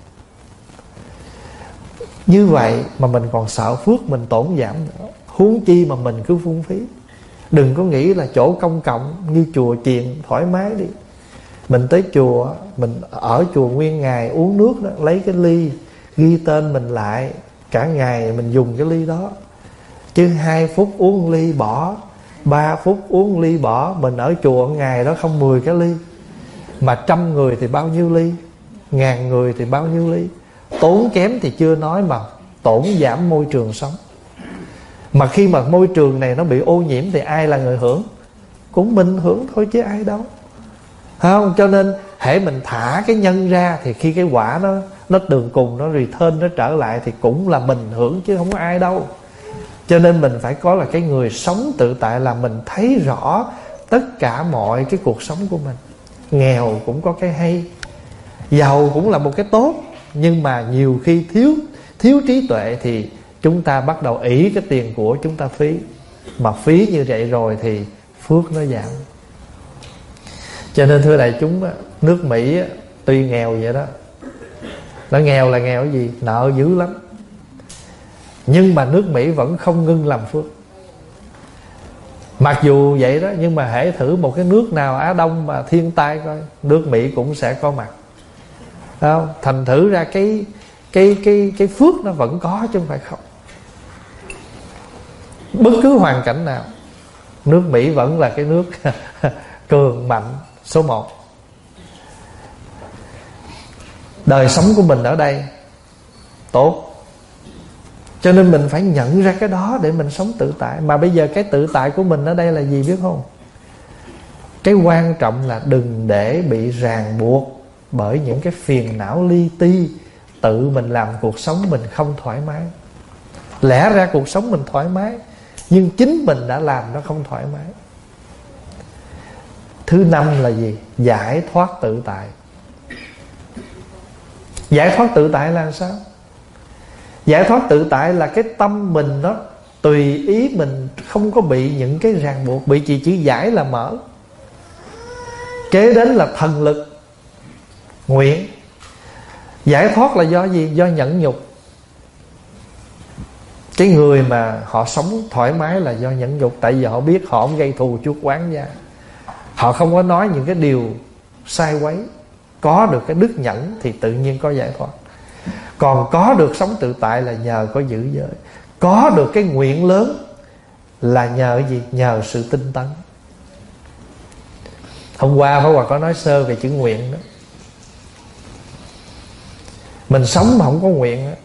Như vậy mà mình còn sợ phước mình tổn giảm nữa, huống chi mà mình cứ phung phí. Đừng có nghĩ là chỗ công cộng như chùa chiền thoải mái đi. Mình tới chùa, mình ở chùa nguyên ngày uống nước đó, lấy cái ly ghi tên mình lại, cả ngày mình dùng cái ly đó. Chứ hai phút uống ly bỏ, ba phút uống ly bỏ. Mình ở chùa ngày đó không mười cái ly, mà trăm người thì bao nhiêu ly, ngàn người thì bao nhiêu ly. Tốn kém thì chưa nói, mà tổn giảm môi trường sống. Mà khi mà môi trường này nó bị ô nhiễm thì ai là người hưởng? Cũng mình hưởng thôi chứ ai đâu, không? Cho nên hễ mình thả cái nhân ra thì khi cái quả nó nó đường cùng, nó return, nó trở lại thì cũng là mình hưởng chứ không có ai đâu. Cho nên mình phải có là cái người sống tự tại, là mình thấy rõ tất cả mọi cái cuộc sống của mình. Nghèo cũng có cái hay, giàu cũng là một cái tốt. Nhưng mà nhiều khi thiếu thiếu trí tuệ thì chúng ta bắt đầu ỷ cái tiền của chúng ta phí. Mà phí như vậy rồi thì phước nó giảm. Cho nên thưa đại chúng, nước Mỹ tuy nghèo vậy đó, nó nghèo là nghèo cái gì? Nợ dữ lắm. Nhưng mà nước Mỹ vẫn không ngưng làm phước. Mặc dù vậy đó, nhưng mà hãy thử một cái nước nào Á Đông mà thiên tai coi, nước Mỹ cũng sẽ có mặt, không? Thành thử ra cái cái cái cái phước nó vẫn có chứ không phải không. Bất cứ hoàn cảnh nào, nước Mỹ vẫn là cái nước cường mạnh số một. Đời sống của mình ở đây tốt, cho nên mình phải nhận ra cái đó để mình sống tự tại. Mà bây giờ cái tự tại của mình ở đây là gì biết không? Cái quan trọng là đừng để bị ràng buộc bởi những cái phiền não li ti. Tự mình làm cuộc sống mình không thoải mái. Lẽ ra cuộc sống mình thoải mái, nhưng chính mình đã làm nó không thoải mái. Thứ năm là gì? Giải thoát tự tại. Giải thoát tự tại là sao? Giải thoát tự tại là cái tâm mình nó tùy ý mình, không có bị những cái ràng buộc. Bị chỉ chữ giải là mở. Kế đến là thần lực, nguyện. Giải thoát là do gì? Do nhẫn nhục. Cái người mà họ sống thoải mái là do nhẫn nhục. Tại vì họ biết họ không gây thù chuốc oán gia, họ không có nói những cái điều sai quấy. Có được cái đức nhẫn thì tự nhiên có giải thoát. Còn có được sống tự tại là nhờ có giữ giới. Có được cái nguyện lớn là nhờ gì? Nhờ sự tinh tấn. Hôm qua Pháp Hòa có nói sơ về chữ nguyện đó. Mình sống mà không có nguyện đó,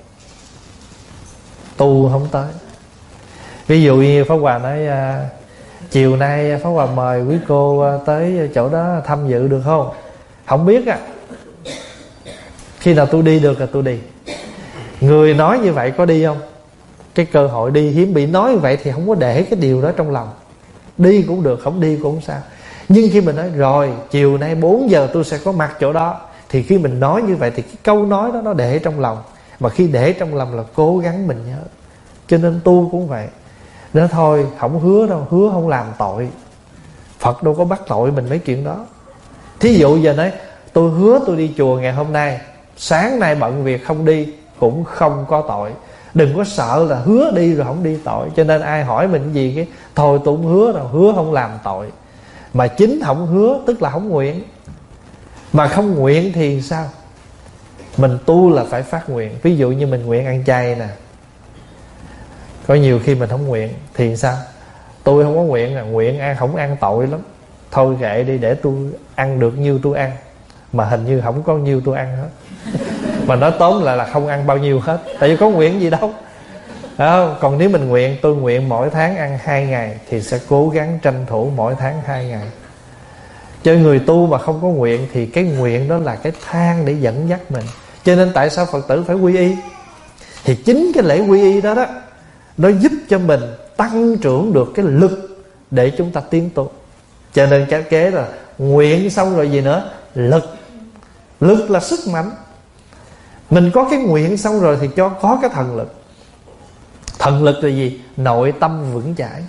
tu không tới. Ví dụ như Pháp Hòa nói à, chiều nay Pháp Hòa mời quý cô tới chỗ đó tham dự được không? Không biết á. Khi nào tôi đi được là tôi đi. Người nói như vậy có đi không? Cái cơ hội đi hiếm. Bị nói như vậy thì không có để cái điều đó trong lòng. Đi cũng được, không đi cũng không sao. Nhưng khi mình nói rồi chiều nay bốn giờ tôi sẽ có mặt chỗ đó, thì khi mình nói như vậy thì cái câu nói đó nó để trong lòng. Mà khi để trong lòng là cố gắng mình nhớ. Cho nên tu cũng vậy. Nói thôi không hứa đâu, hứa không làm tội. Phật đâu có bắt tội mình mấy chuyện đó. Thí dụ giờ nói tôi hứa tôi đi chùa ngày hôm nay, sáng nay bận việc không đi, cũng không có tội. Đừng có sợ là hứa đi rồi không đi tội. Cho nên ai hỏi mình gì cái thôi tôi không hứa đâu, hứa không làm tội. Mà chính không hứa tức là không nguyện. Mà không nguyện thì sao? Mình tu là phải phát nguyện. Ví dụ như mình nguyện ăn chay nè, có nhiều khi mình không nguyện thì sao? Tôi không có nguyện là nguyện ăn không ăn tội lắm, thôi kệ đi để tôi ăn được nhiêu tôi ăn. Mà hình như không có nhiêu tôi ăn hết. Mà nói tóm lại là không ăn bao nhiêu hết. Tại vì có nguyện gì đâu. Không? Còn nếu mình nguyện, tôi nguyện mỗi tháng ăn hai ngày, thì sẽ cố gắng tranh thủ mỗi tháng hai ngày. Cho người tu mà không có nguyện, thì cái nguyện đó là cái thang để dẫn dắt mình. Cho nên tại sao Phật tử phải quy y? Thì chính cái lễ quy y đó đó, nó giúp cho mình tăng trưởng được cái lực để chúng ta tiến tu. Cho nên cái kế là nguyện xong rồi gì nữa? Lực. Lực là sức mạnh. Mình có cái nguyện xong rồi thì cho có cái thần lực. Thần lực là gì? Nội tâm vững chãi.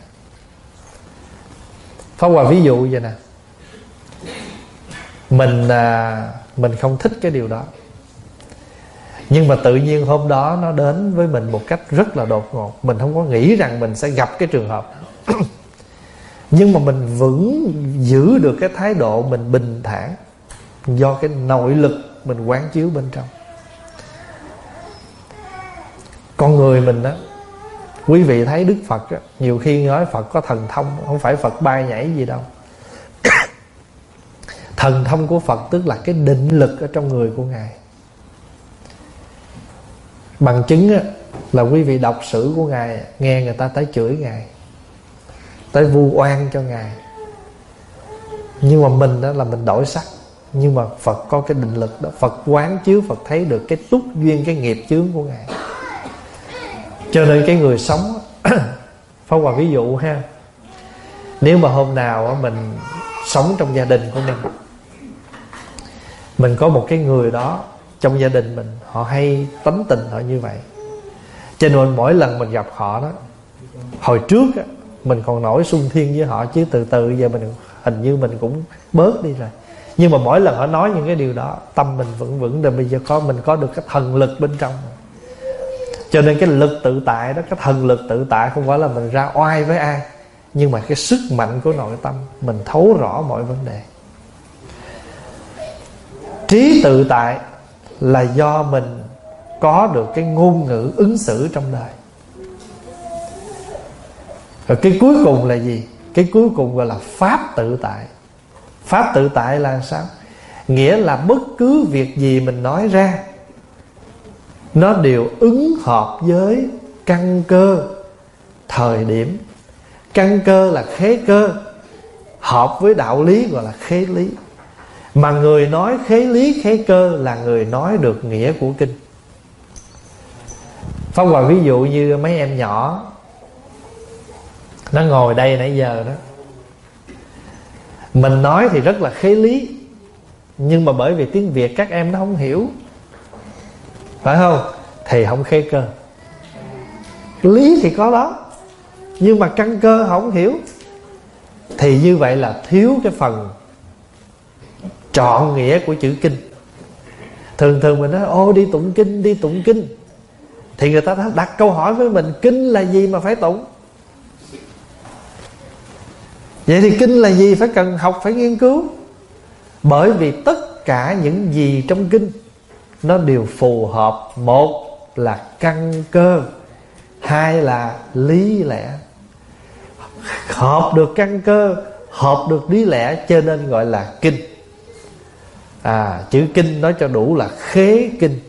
Pháp Hòa ví dụ vậy nè. Mình à, Mình không thích cái điều đó, nhưng mà tự nhiên hôm đó nó đến với mình một cách rất là đột ngột. Mình không có nghĩ rằng mình sẽ gặp cái trường hợp nhưng mà mình vẫn giữ được cái thái độ mình bình thản, do cái nội lực mình quán chiếu bên trong. Con người mình đó, quý vị thấy Đức Phật đó, nhiều khi nói Phật có thần thông, không phải Phật bay nhảy gì đâu. Thần thông của Phật tức là cái định lực ở trong người của Ngài. Bằng chứng á, là quý vị đọc sử của Ngài, nghe người ta tới chửi Ngài, tới vu oan cho Ngài, nhưng mà mình đó là mình đổi sắc. Nhưng mà Phật có cái định lực đó, Phật quán chiếu, Phật thấy được cái túc duyên, cái nghiệp chướng của Ngài. Cho nên cái người sống Pháp Hòa ví dụ ha, nếu mà hôm nào mình sống trong gia đình của mình, mình có một cái người đó trong gia đình mình, họ hay tánh tình họ như vậy, cho nên mỗi lần mình gặp họ đó, hồi trước á, mình còn nổi xung thiên với họ, chứ từ từ giờ mình hình như mình cũng bớt đi rồi. Nhưng mà mỗi lần họ nói những cái điều đó, tâm mình vững vững rồi. Bây giờ có mình có được cái thần lực bên trong. Cho nên cái lực tự tại đó, cái thần lực tự tại không phải là mình ra oai với ai, nhưng mà cái sức mạnh của nội tâm, mình thấu rõ mọi vấn đề. Trí tự tại là do mình có được cái ngôn ngữ ứng xử trong đời. Rồi cái cuối cùng là gì? Cái cuối cùng gọi là pháp tự tại. Pháp tự tại là sao? Nghĩa là bất cứ việc gì mình nói ra, nó đều ứng hợp với căn cơ, thời điểm. Căn cơ là khế cơ, hợp với đạo lý gọi là khế lý. Mà người nói khế lý khế cơ là người nói được nghĩa của kinh. Pháp Hòa ví dụ như mấy em nhỏ, nó ngồi đây nãy giờ đó, mình nói thì rất là khế lý, nhưng mà bởi vì tiếng Việt các em nó không hiểu, phải không? Thì không khế cơ. Lý thì có đó, nhưng mà căn cơ không hiểu, thì như vậy là thiếu cái phần trọn nghĩa của chữ kinh. Thường thường mình nói ô đi tụng kinh, đi tụng kinh, thì người ta đặt câu hỏi với mình, kinh là gì mà phải tụng? Vậy thì kinh là gì? Phải cần học, phải nghiên cứu. Bởi vì tất cả những gì trong kinh nó đều phù hợp. Một là căn cơ, hai là lý lẽ. Hợp được căn cơ, hợp được lý lẽ, cho nên gọi là kinh. À, chữ kinh nói cho đủ là khế kinh.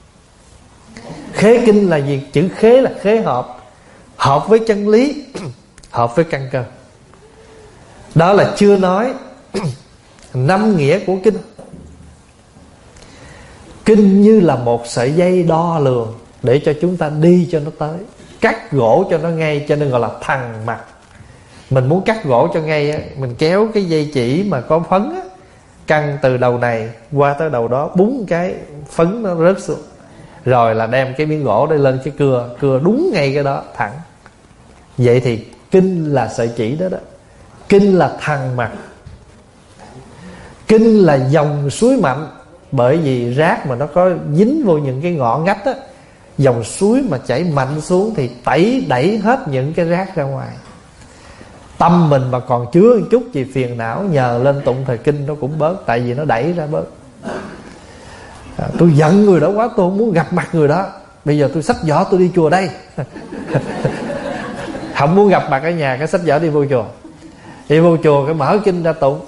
Khế kinh là gì? Chữ khế là khế hợp, hợp với chân lý, hợp với căn cơ. Đó là chưa nói năm nghĩa của kinh. Kinh như là một sợi dây đo lường để cho chúng ta đi cho nó tới, cắt gỗ cho nó ngay, cho nên gọi là thằn mặt. Mình muốn cắt gỗ cho ngay á, mình kéo cái dây chỉ mà có phấn á, căng từ đầu này qua tới đầu đó, búng cái phấn nó rớt xuống, rồi là đem cái miếng gỗ đây lên cái cưa, cưa đúng ngay cái đó, thẳng. Vậy thì kinh là sợi chỉ đó đó. Kinh là thằn mặt. Kinh là dòng suối mạnh. Bởi vì rác mà nó có dính vô những cái ngõ ngách á, dòng suối mà chảy mạnh xuống thì tẩy đẩy hết những cái rác ra ngoài. Tâm mình mà còn chứa một chút gì phiền não, nhờ lên tụng thời kinh nó cũng bớt, tại vì nó đẩy ra bớt. À, tôi giận người đó quá, tôi không muốn gặp mặt người đó, bây giờ tôi xách giỏ tôi đi chùa đây. Không muốn gặp mặt ở nhà, cái xách giỏ đi vô chùa. Đi vô chùa cái mở kinh ra tụng.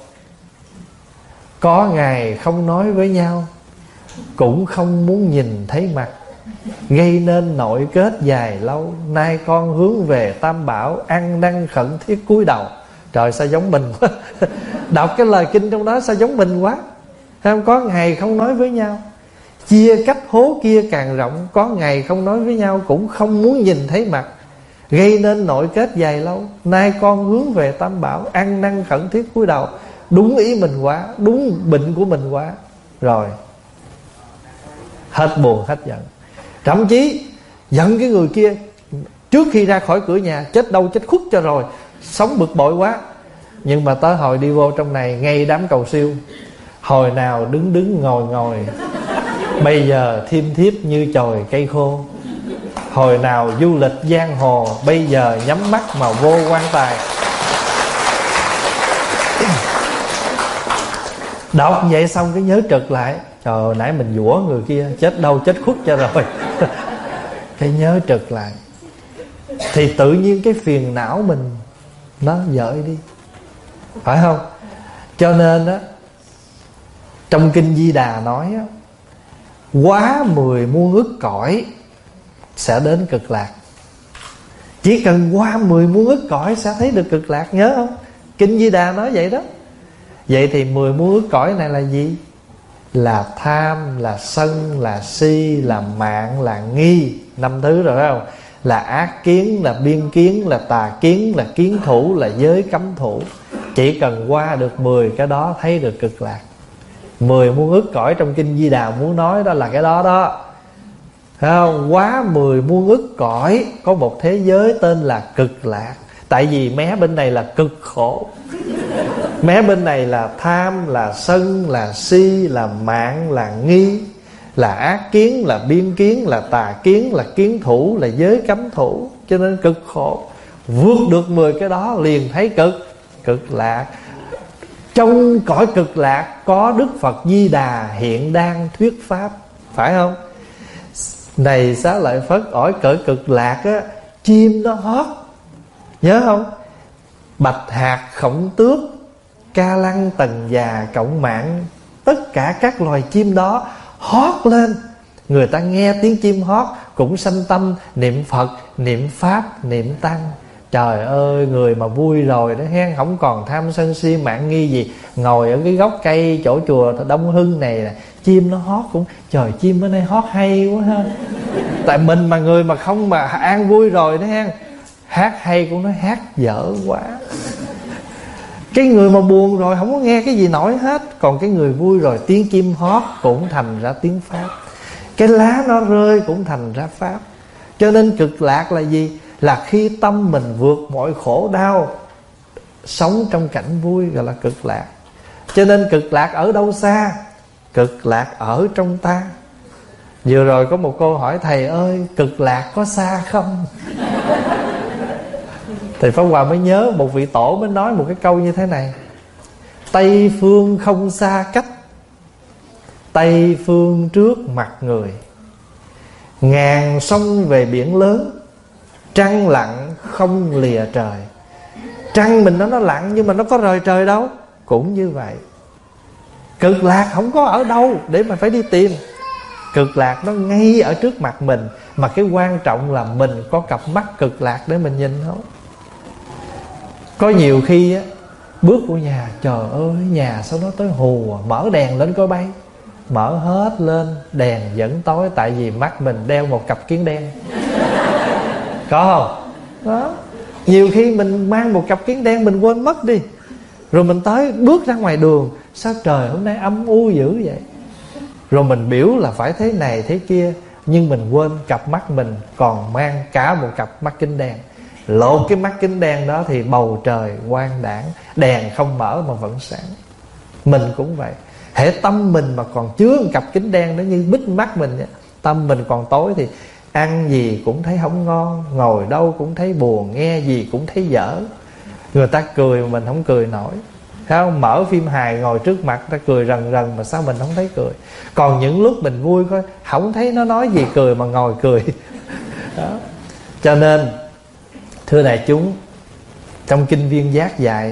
Có ngày không nói với nhau, cũng không muốn nhìn thấy mặt, gây nên nội kết dài lâu. Nay con hướng về Tam Bảo, ăn năn khẩn thiết cúi đầu. Trời, sao giống mình quá. Đọc cái lời kinh trong đó sao giống mình quá. Không có ngày không nói với nhau, chia cách hố kia càng rộng. Có ngày không nói với nhau, cũng không muốn nhìn thấy mặt, gây nên nội kết dài lâu. Nay con hướng về Tam Bảo, ăn năn khẩn thiết cúi đầu. Đúng ý mình quá, đúng bệnh của mình quá. Rồi hết buồn hết giận. Thậm chí giận cái người kia trước khi ra khỏi cửa nhà, chết đâu chết khuất cho rồi, sống bực bội quá. Nhưng mà tới hồi đi vô trong này, ngay đám cầu siêu, hồi nào đứng đứng ngồi ngồi, bây giờ thiêm thiếp như chồi cây khô. Hồi nào du lịch giang hồ, bây giờ nhắm mắt mà vô quan tài. Đọc vậy xong cái nhớ trực lại, trời ơi, nãy mình dũa người kia, chết đâu chết khuất cho rồi. Cái nhớ trực lại, thì tự nhiên cái phiền não mình nó dời đi, phải không? Cho nên á, trong kinh Di Đà nói á, quá mười muôn ức cõi sẽ đến cực lạc. Chỉ cần qua mười muôn ức cõi sẽ thấy được cực lạc, nhớ không? Kinh Di Đà nói vậy đó. Vậy thì mười muôn ức cõi này là gì? Là tham, là sân, là si, là mạng, là nghi. Năm thứ rồi phải không? Là ác kiến, là biên kiến, là tà kiến, là kiến thủ, là giới cấm thủ. Chỉ cần qua được mười cái đó thấy được cực lạc. Mười muôn ức cõi trong kinh Di Đà muốn nói đó là cái đó đó, thấy không? Quá mười muôn ức cõi có một thế giới tên là cực lạc. Tại vì mé bên này là cực khổ, mé bên này là tham, là sân, là si, là mạng, là nghi, là ác kiến, là biên kiến, là tà kiến, là kiến thủ, là giới cấm thủ. Cho nên cực khổ. Vượt được mười cái đó liền thấy cực cực lạc. Trong cõi cực lạc có Đức Phật Di Đà hiện đang thuyết pháp, phải không? Này Xá Lợi Phất, ở cõi cực lạc á, chim nó hót, nhớ không? Bạch hạc, khổng tước, ca lăng, tần già, cộng mạng, tất cả các loài chim đó hót lên. Người ta nghe tiếng chim hót cũng sanh tâm niệm Phật, niệm Pháp, niệm Tăng. Trời ơi, người mà vui rồi đó hen, không còn tham sân si mạng nghi gì. Ngồi ở cái gốc cây chỗ chùa Đông Hưng này nè, chim nó hót cũng, trời, chim bữa nay hót hay quá ha. Tại mình mà người mà không mà an vui rồi đó hen, hát hay cũng nói hát dở quá. Cái người mà buồn rồi không có nghe cái gì nổi hết. Còn cái người vui rồi, tiếng chim hót cũng thành ra tiếng Pháp, cái lá nó rơi cũng thành ra Pháp. Cho nên cực lạc là gì? Là khi tâm mình vượt mọi khổ đau, sống trong cảnh vui, gọi là cực lạc. Cho nên cực lạc ở đâu xa? Cực lạc ở trong ta. Vừa rồi có một cô hỏi thầy ơi, cực lạc có xa không? Thầy Pháp Hòa mới nhớ một vị tổ mới nói một cái câu như thế này: Tây phương không xa cách, Tây phương trước mặt người. Ngàn sông về biển lớn, trăng lặng không lìa trời. Trăng mình nó nó lặng nhưng mà nó có rời trời đâu. Cũng như vậy, cực lạc không có ở đâu để mà phải đi tìm. Cực lạc nó ngay ở trước mặt mình. Mà cái quan trọng là mình có cặp mắt cực lạc để mình nhìn không. Có nhiều khi á, bước của nhà, trời ơi, nhà sao nó tới hù à, mở đèn lên coi bay. Mở hết lên, đèn vẫn tối. Tại vì mắt mình đeo một cặp kiến đen. Có không? Đó. Nhiều khi mình mang một cặp kiến đen mình quên mất đi. Rồi mình tới bước ra ngoài đường, sao trời hôm nay âm u dữ vậy. Rồi mình biểu là phải thế này thế kia, nhưng mình quên cặp mắt mình còn mang cả một cặp mắt kính đen. Lột cái mắt kính đen đó thì bầu trời quang đãng, đèn không mở mà vẫn sáng. Mình cũng vậy. Hễ tâm mình mà còn chứa một cặp kính đen nó như bít mắt mình vậy, tâm mình còn tối thì ăn gì cũng thấy không ngon, ngồi đâu cũng thấy buồn, nghe gì cũng thấy dở. Người ta cười mà mình không cười nổi, thấy không? Mở phim hài ngồi trước mặt ta cười rần rần mà sao mình không thấy cười. Còn những lúc mình vui coi, không thấy nó nói gì cười mà ngồi cười. Đó. Cho nên thưa đại chúng, trong kinh Viên Giác dạy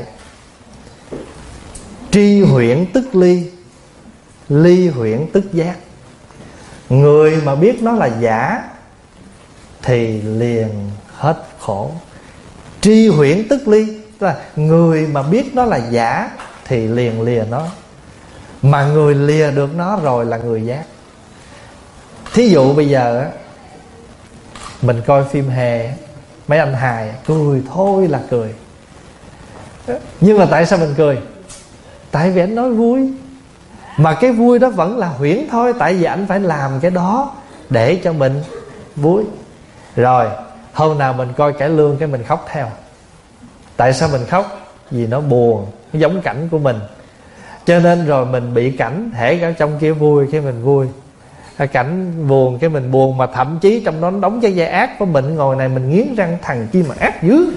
tri huyễn tức ly, ly huyễn tức giác. Người mà biết nó là giả thì liền hết khổ. Tri huyễn tức ly, tức là người mà biết nó là giả thì liền lìa nó. Mà người lìa được nó rồi là người giác. Thí dụ bây giờ á, mình coi phim hề, mấy anh hài cười thôi là cười. Nhưng mà tại sao mình cười? Tại vì anh nói vui. Mà cái vui đó vẫn là huyễn thôi. Tại vì anh phải làm cái đó để cho mình vui. Rồi hôm nào mình coi cải lương cái mình khóc theo. Tại sao mình khóc? Vì nó buồn, nó giống cảnh của mình. Cho nên rồi mình bị cảnh, hễ ở trong kia vui cái mình vui, cảnh buồn cái mình buồn. Mà thậm chí trong đó nó đóng cái vai ác của mình. Ngồi này mình nghiến răng, thằng chi mà ác dữ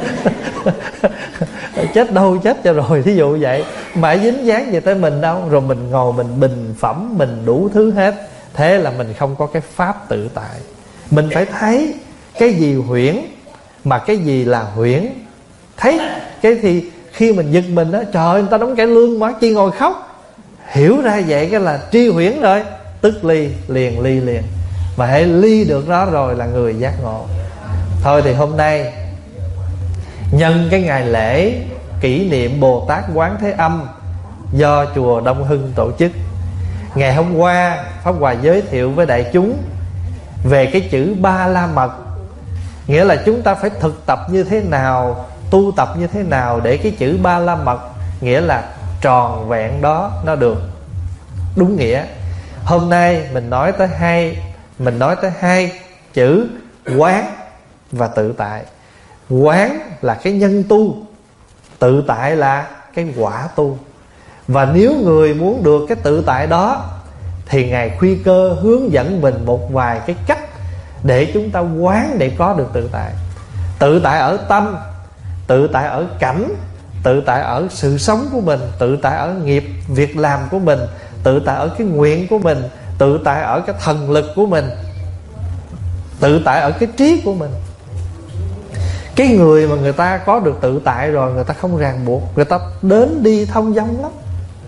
chết đâu chết cho rồi, thí dụ vậy. Mà dính dáng gì tới mình đâu. Rồi mình ngồi mình bình phẩm, mình đủ thứ hết. Thế là mình không có cái pháp tự tại. Mình phải thấy cái gì huyễn mà cái gì là huyễn. Thấy cái thì khi mình giật mình đó, trời ơi, người ta đóng cải lương mà chi ngồi khóc. Hiểu ra vậy cái là tri huyễn rồi. Tức ly, liền ly liền. Mà hãy ly được đó rồi là người giác ngộ. Thôi thì hôm nay nhân cái ngày lễ kỷ niệm Bồ Tát Quán Thế Âm do chùa Đông Hưng tổ chức, ngày hôm qua Pháp Hòa giới thiệu với đại chúng về cái chữ Ba La Mật. Nghĩa là chúng ta phải thực tập như thế nào, tu tập như thế nào để cái chữ Ba La Mật, nghĩa là tròn vẹn đó, nó được đúng nghĩa. Hôm nay mình nói tới hai Mình nói tới hai chữ quán và tự tại. Quán là cái nhân tu, tự tại là cái quả tu. Và nếu người muốn được cái tự tại đó thì Ngài Khuy Cơ hướng dẫn mình một vài cái cách để chúng ta quán để có được tự tại. Tự tại ở tâm, tự tại ở cảnh, tự tại ở sự sống của mình, tự tại ở nghiệp việc làm của mình, tự tại ở cái nguyện của mình, tự tại ở cái thần lực của mình, tự tại ở cái trí của mình. Cái người mà người ta có được tự tại rồi, người ta không ràng buộc, người ta đến đi thông dong lắm.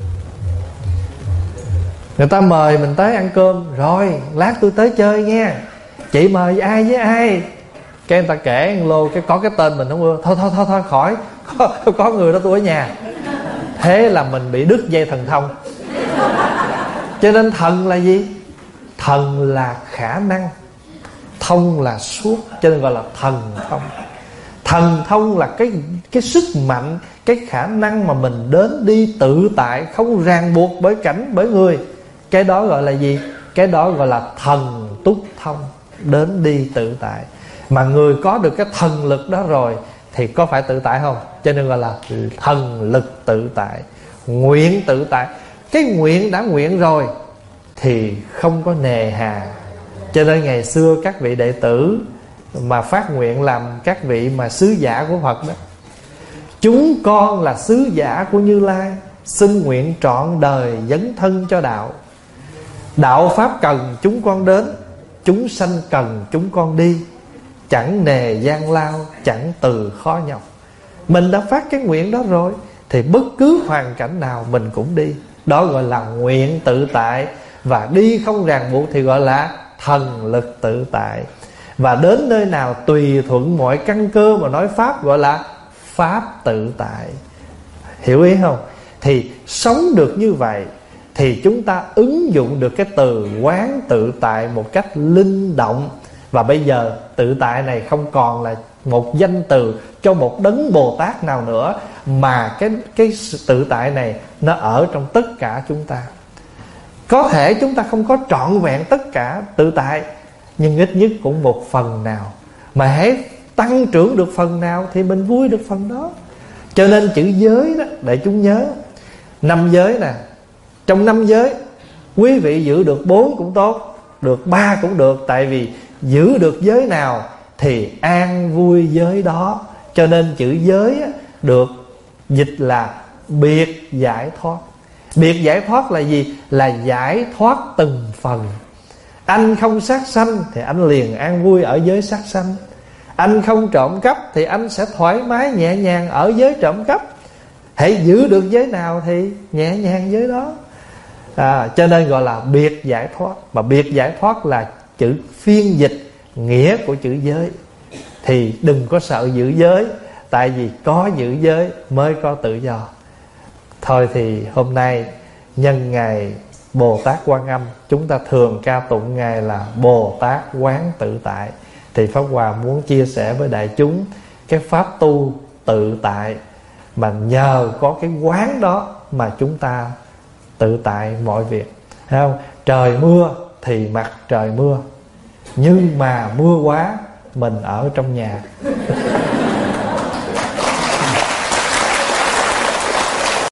Người ta mời mình tới ăn cơm, rồi lát tôi tới chơi nha, chị mời ai với ai. Cái người ta kể một lô, cái có cái tên mình không ưa. Thôi thôi thôi thôi khỏi, có, có người đó tôi ở nhà. Thế là mình bị đứt dây thần thông. Cho nên thần là gì? Thần là khả năng, thông là suốt, cho nên gọi là thần thông. Thần thông là cái, cái sức mạnh, cái khả năng mà mình đến đi tự tại, không ràng buộc bởi cảnh, bởi người. Cái đó gọi là gì? Cái đó gọi là thần túc thông, đến đi tự tại. Mà người có được cái thần lực đó rồi thì có phải tự tại không? Cho nên gọi là thần lực tự tại, nguyện tự tại. Cái nguyện đã nguyện rồi thì không có nề hà. Cho nên ngày xưa các vị đệ tử mà phát nguyện làm các vị mà sứ giả của Phật đó: chúng con là sứ giả của Như Lai, xin nguyện trọn đời dấn thân cho đạo. Đạo pháp cần chúng con đến, chúng sanh cần chúng con đi. Chẳng nề gian lao, chẳng từ khó nhọc. Mình đã phát cái nguyện đó rồi thì bất cứ hoàn cảnh nào mình cũng đi. Đó gọi là nguyện tự tại. Và đi không ràng buộc thì gọi là thần lực tự tại. Và đến nơi nào tùy thuận mọi căn cơ mà nói pháp, gọi là pháp tự tại. Hiểu ý không? Thì sống được như vậy thì chúng ta ứng dụng được cái từ quán tự tại một cách linh động. Và bây giờ tự tại này không còn là một danh từ cho một đấng Bồ Tát nào nữa, mà cái, cái tự tại này nó ở trong tất cả chúng ta. Có thể chúng ta không có trọn vẹn tất cả tự tại, nhưng ít nhất cũng một phần nào. Mà hãy tăng trưởng được phần nào thì mình vui được phần đó. Cho nên chữ giới đó, để chúng nhớ, năm giới nè. Trong năm giới, quý vị giữ được bốn cũng tốt, được ba cũng được. Tại vì giữ được giới nào thì an vui giới đó. Cho nên chữ giới được dịch là biệt giải thoát. Biệt giải thoát là gì? Là giải thoát từng phần. Anh không sát sanh thì anh liền an vui ở giới sát sanh. Anh không trộm cắp thì anh sẽ thoải mái nhẹ nhàng ở giới trộm cắp. Hãy giữ được giới nào thì nhẹ nhàng giới đó. à, cho nên gọi là biệt giải thoát. Mà biệt giải thoát là chữ phiên dịch nghĩa của chữ giới. Thì đừng có sợ giữ giới, tại vì có giữ giới mới có tự do. Thôi thì hôm nay nhân ngày Bồ Tát Quan Âm, chúng ta thường ca tụng Ngài là Bồ Tát Quán Tự Tại. Thì Pháp Hòa muốn chia sẻ với đại chúng cái pháp tu tự tại, mà nhờ có cái quán đó mà chúng ta tự tại mọi việc. Thấy không? Trời mưa thì mặc trời mưa, nhưng mà mưa quá mình ở trong nhà.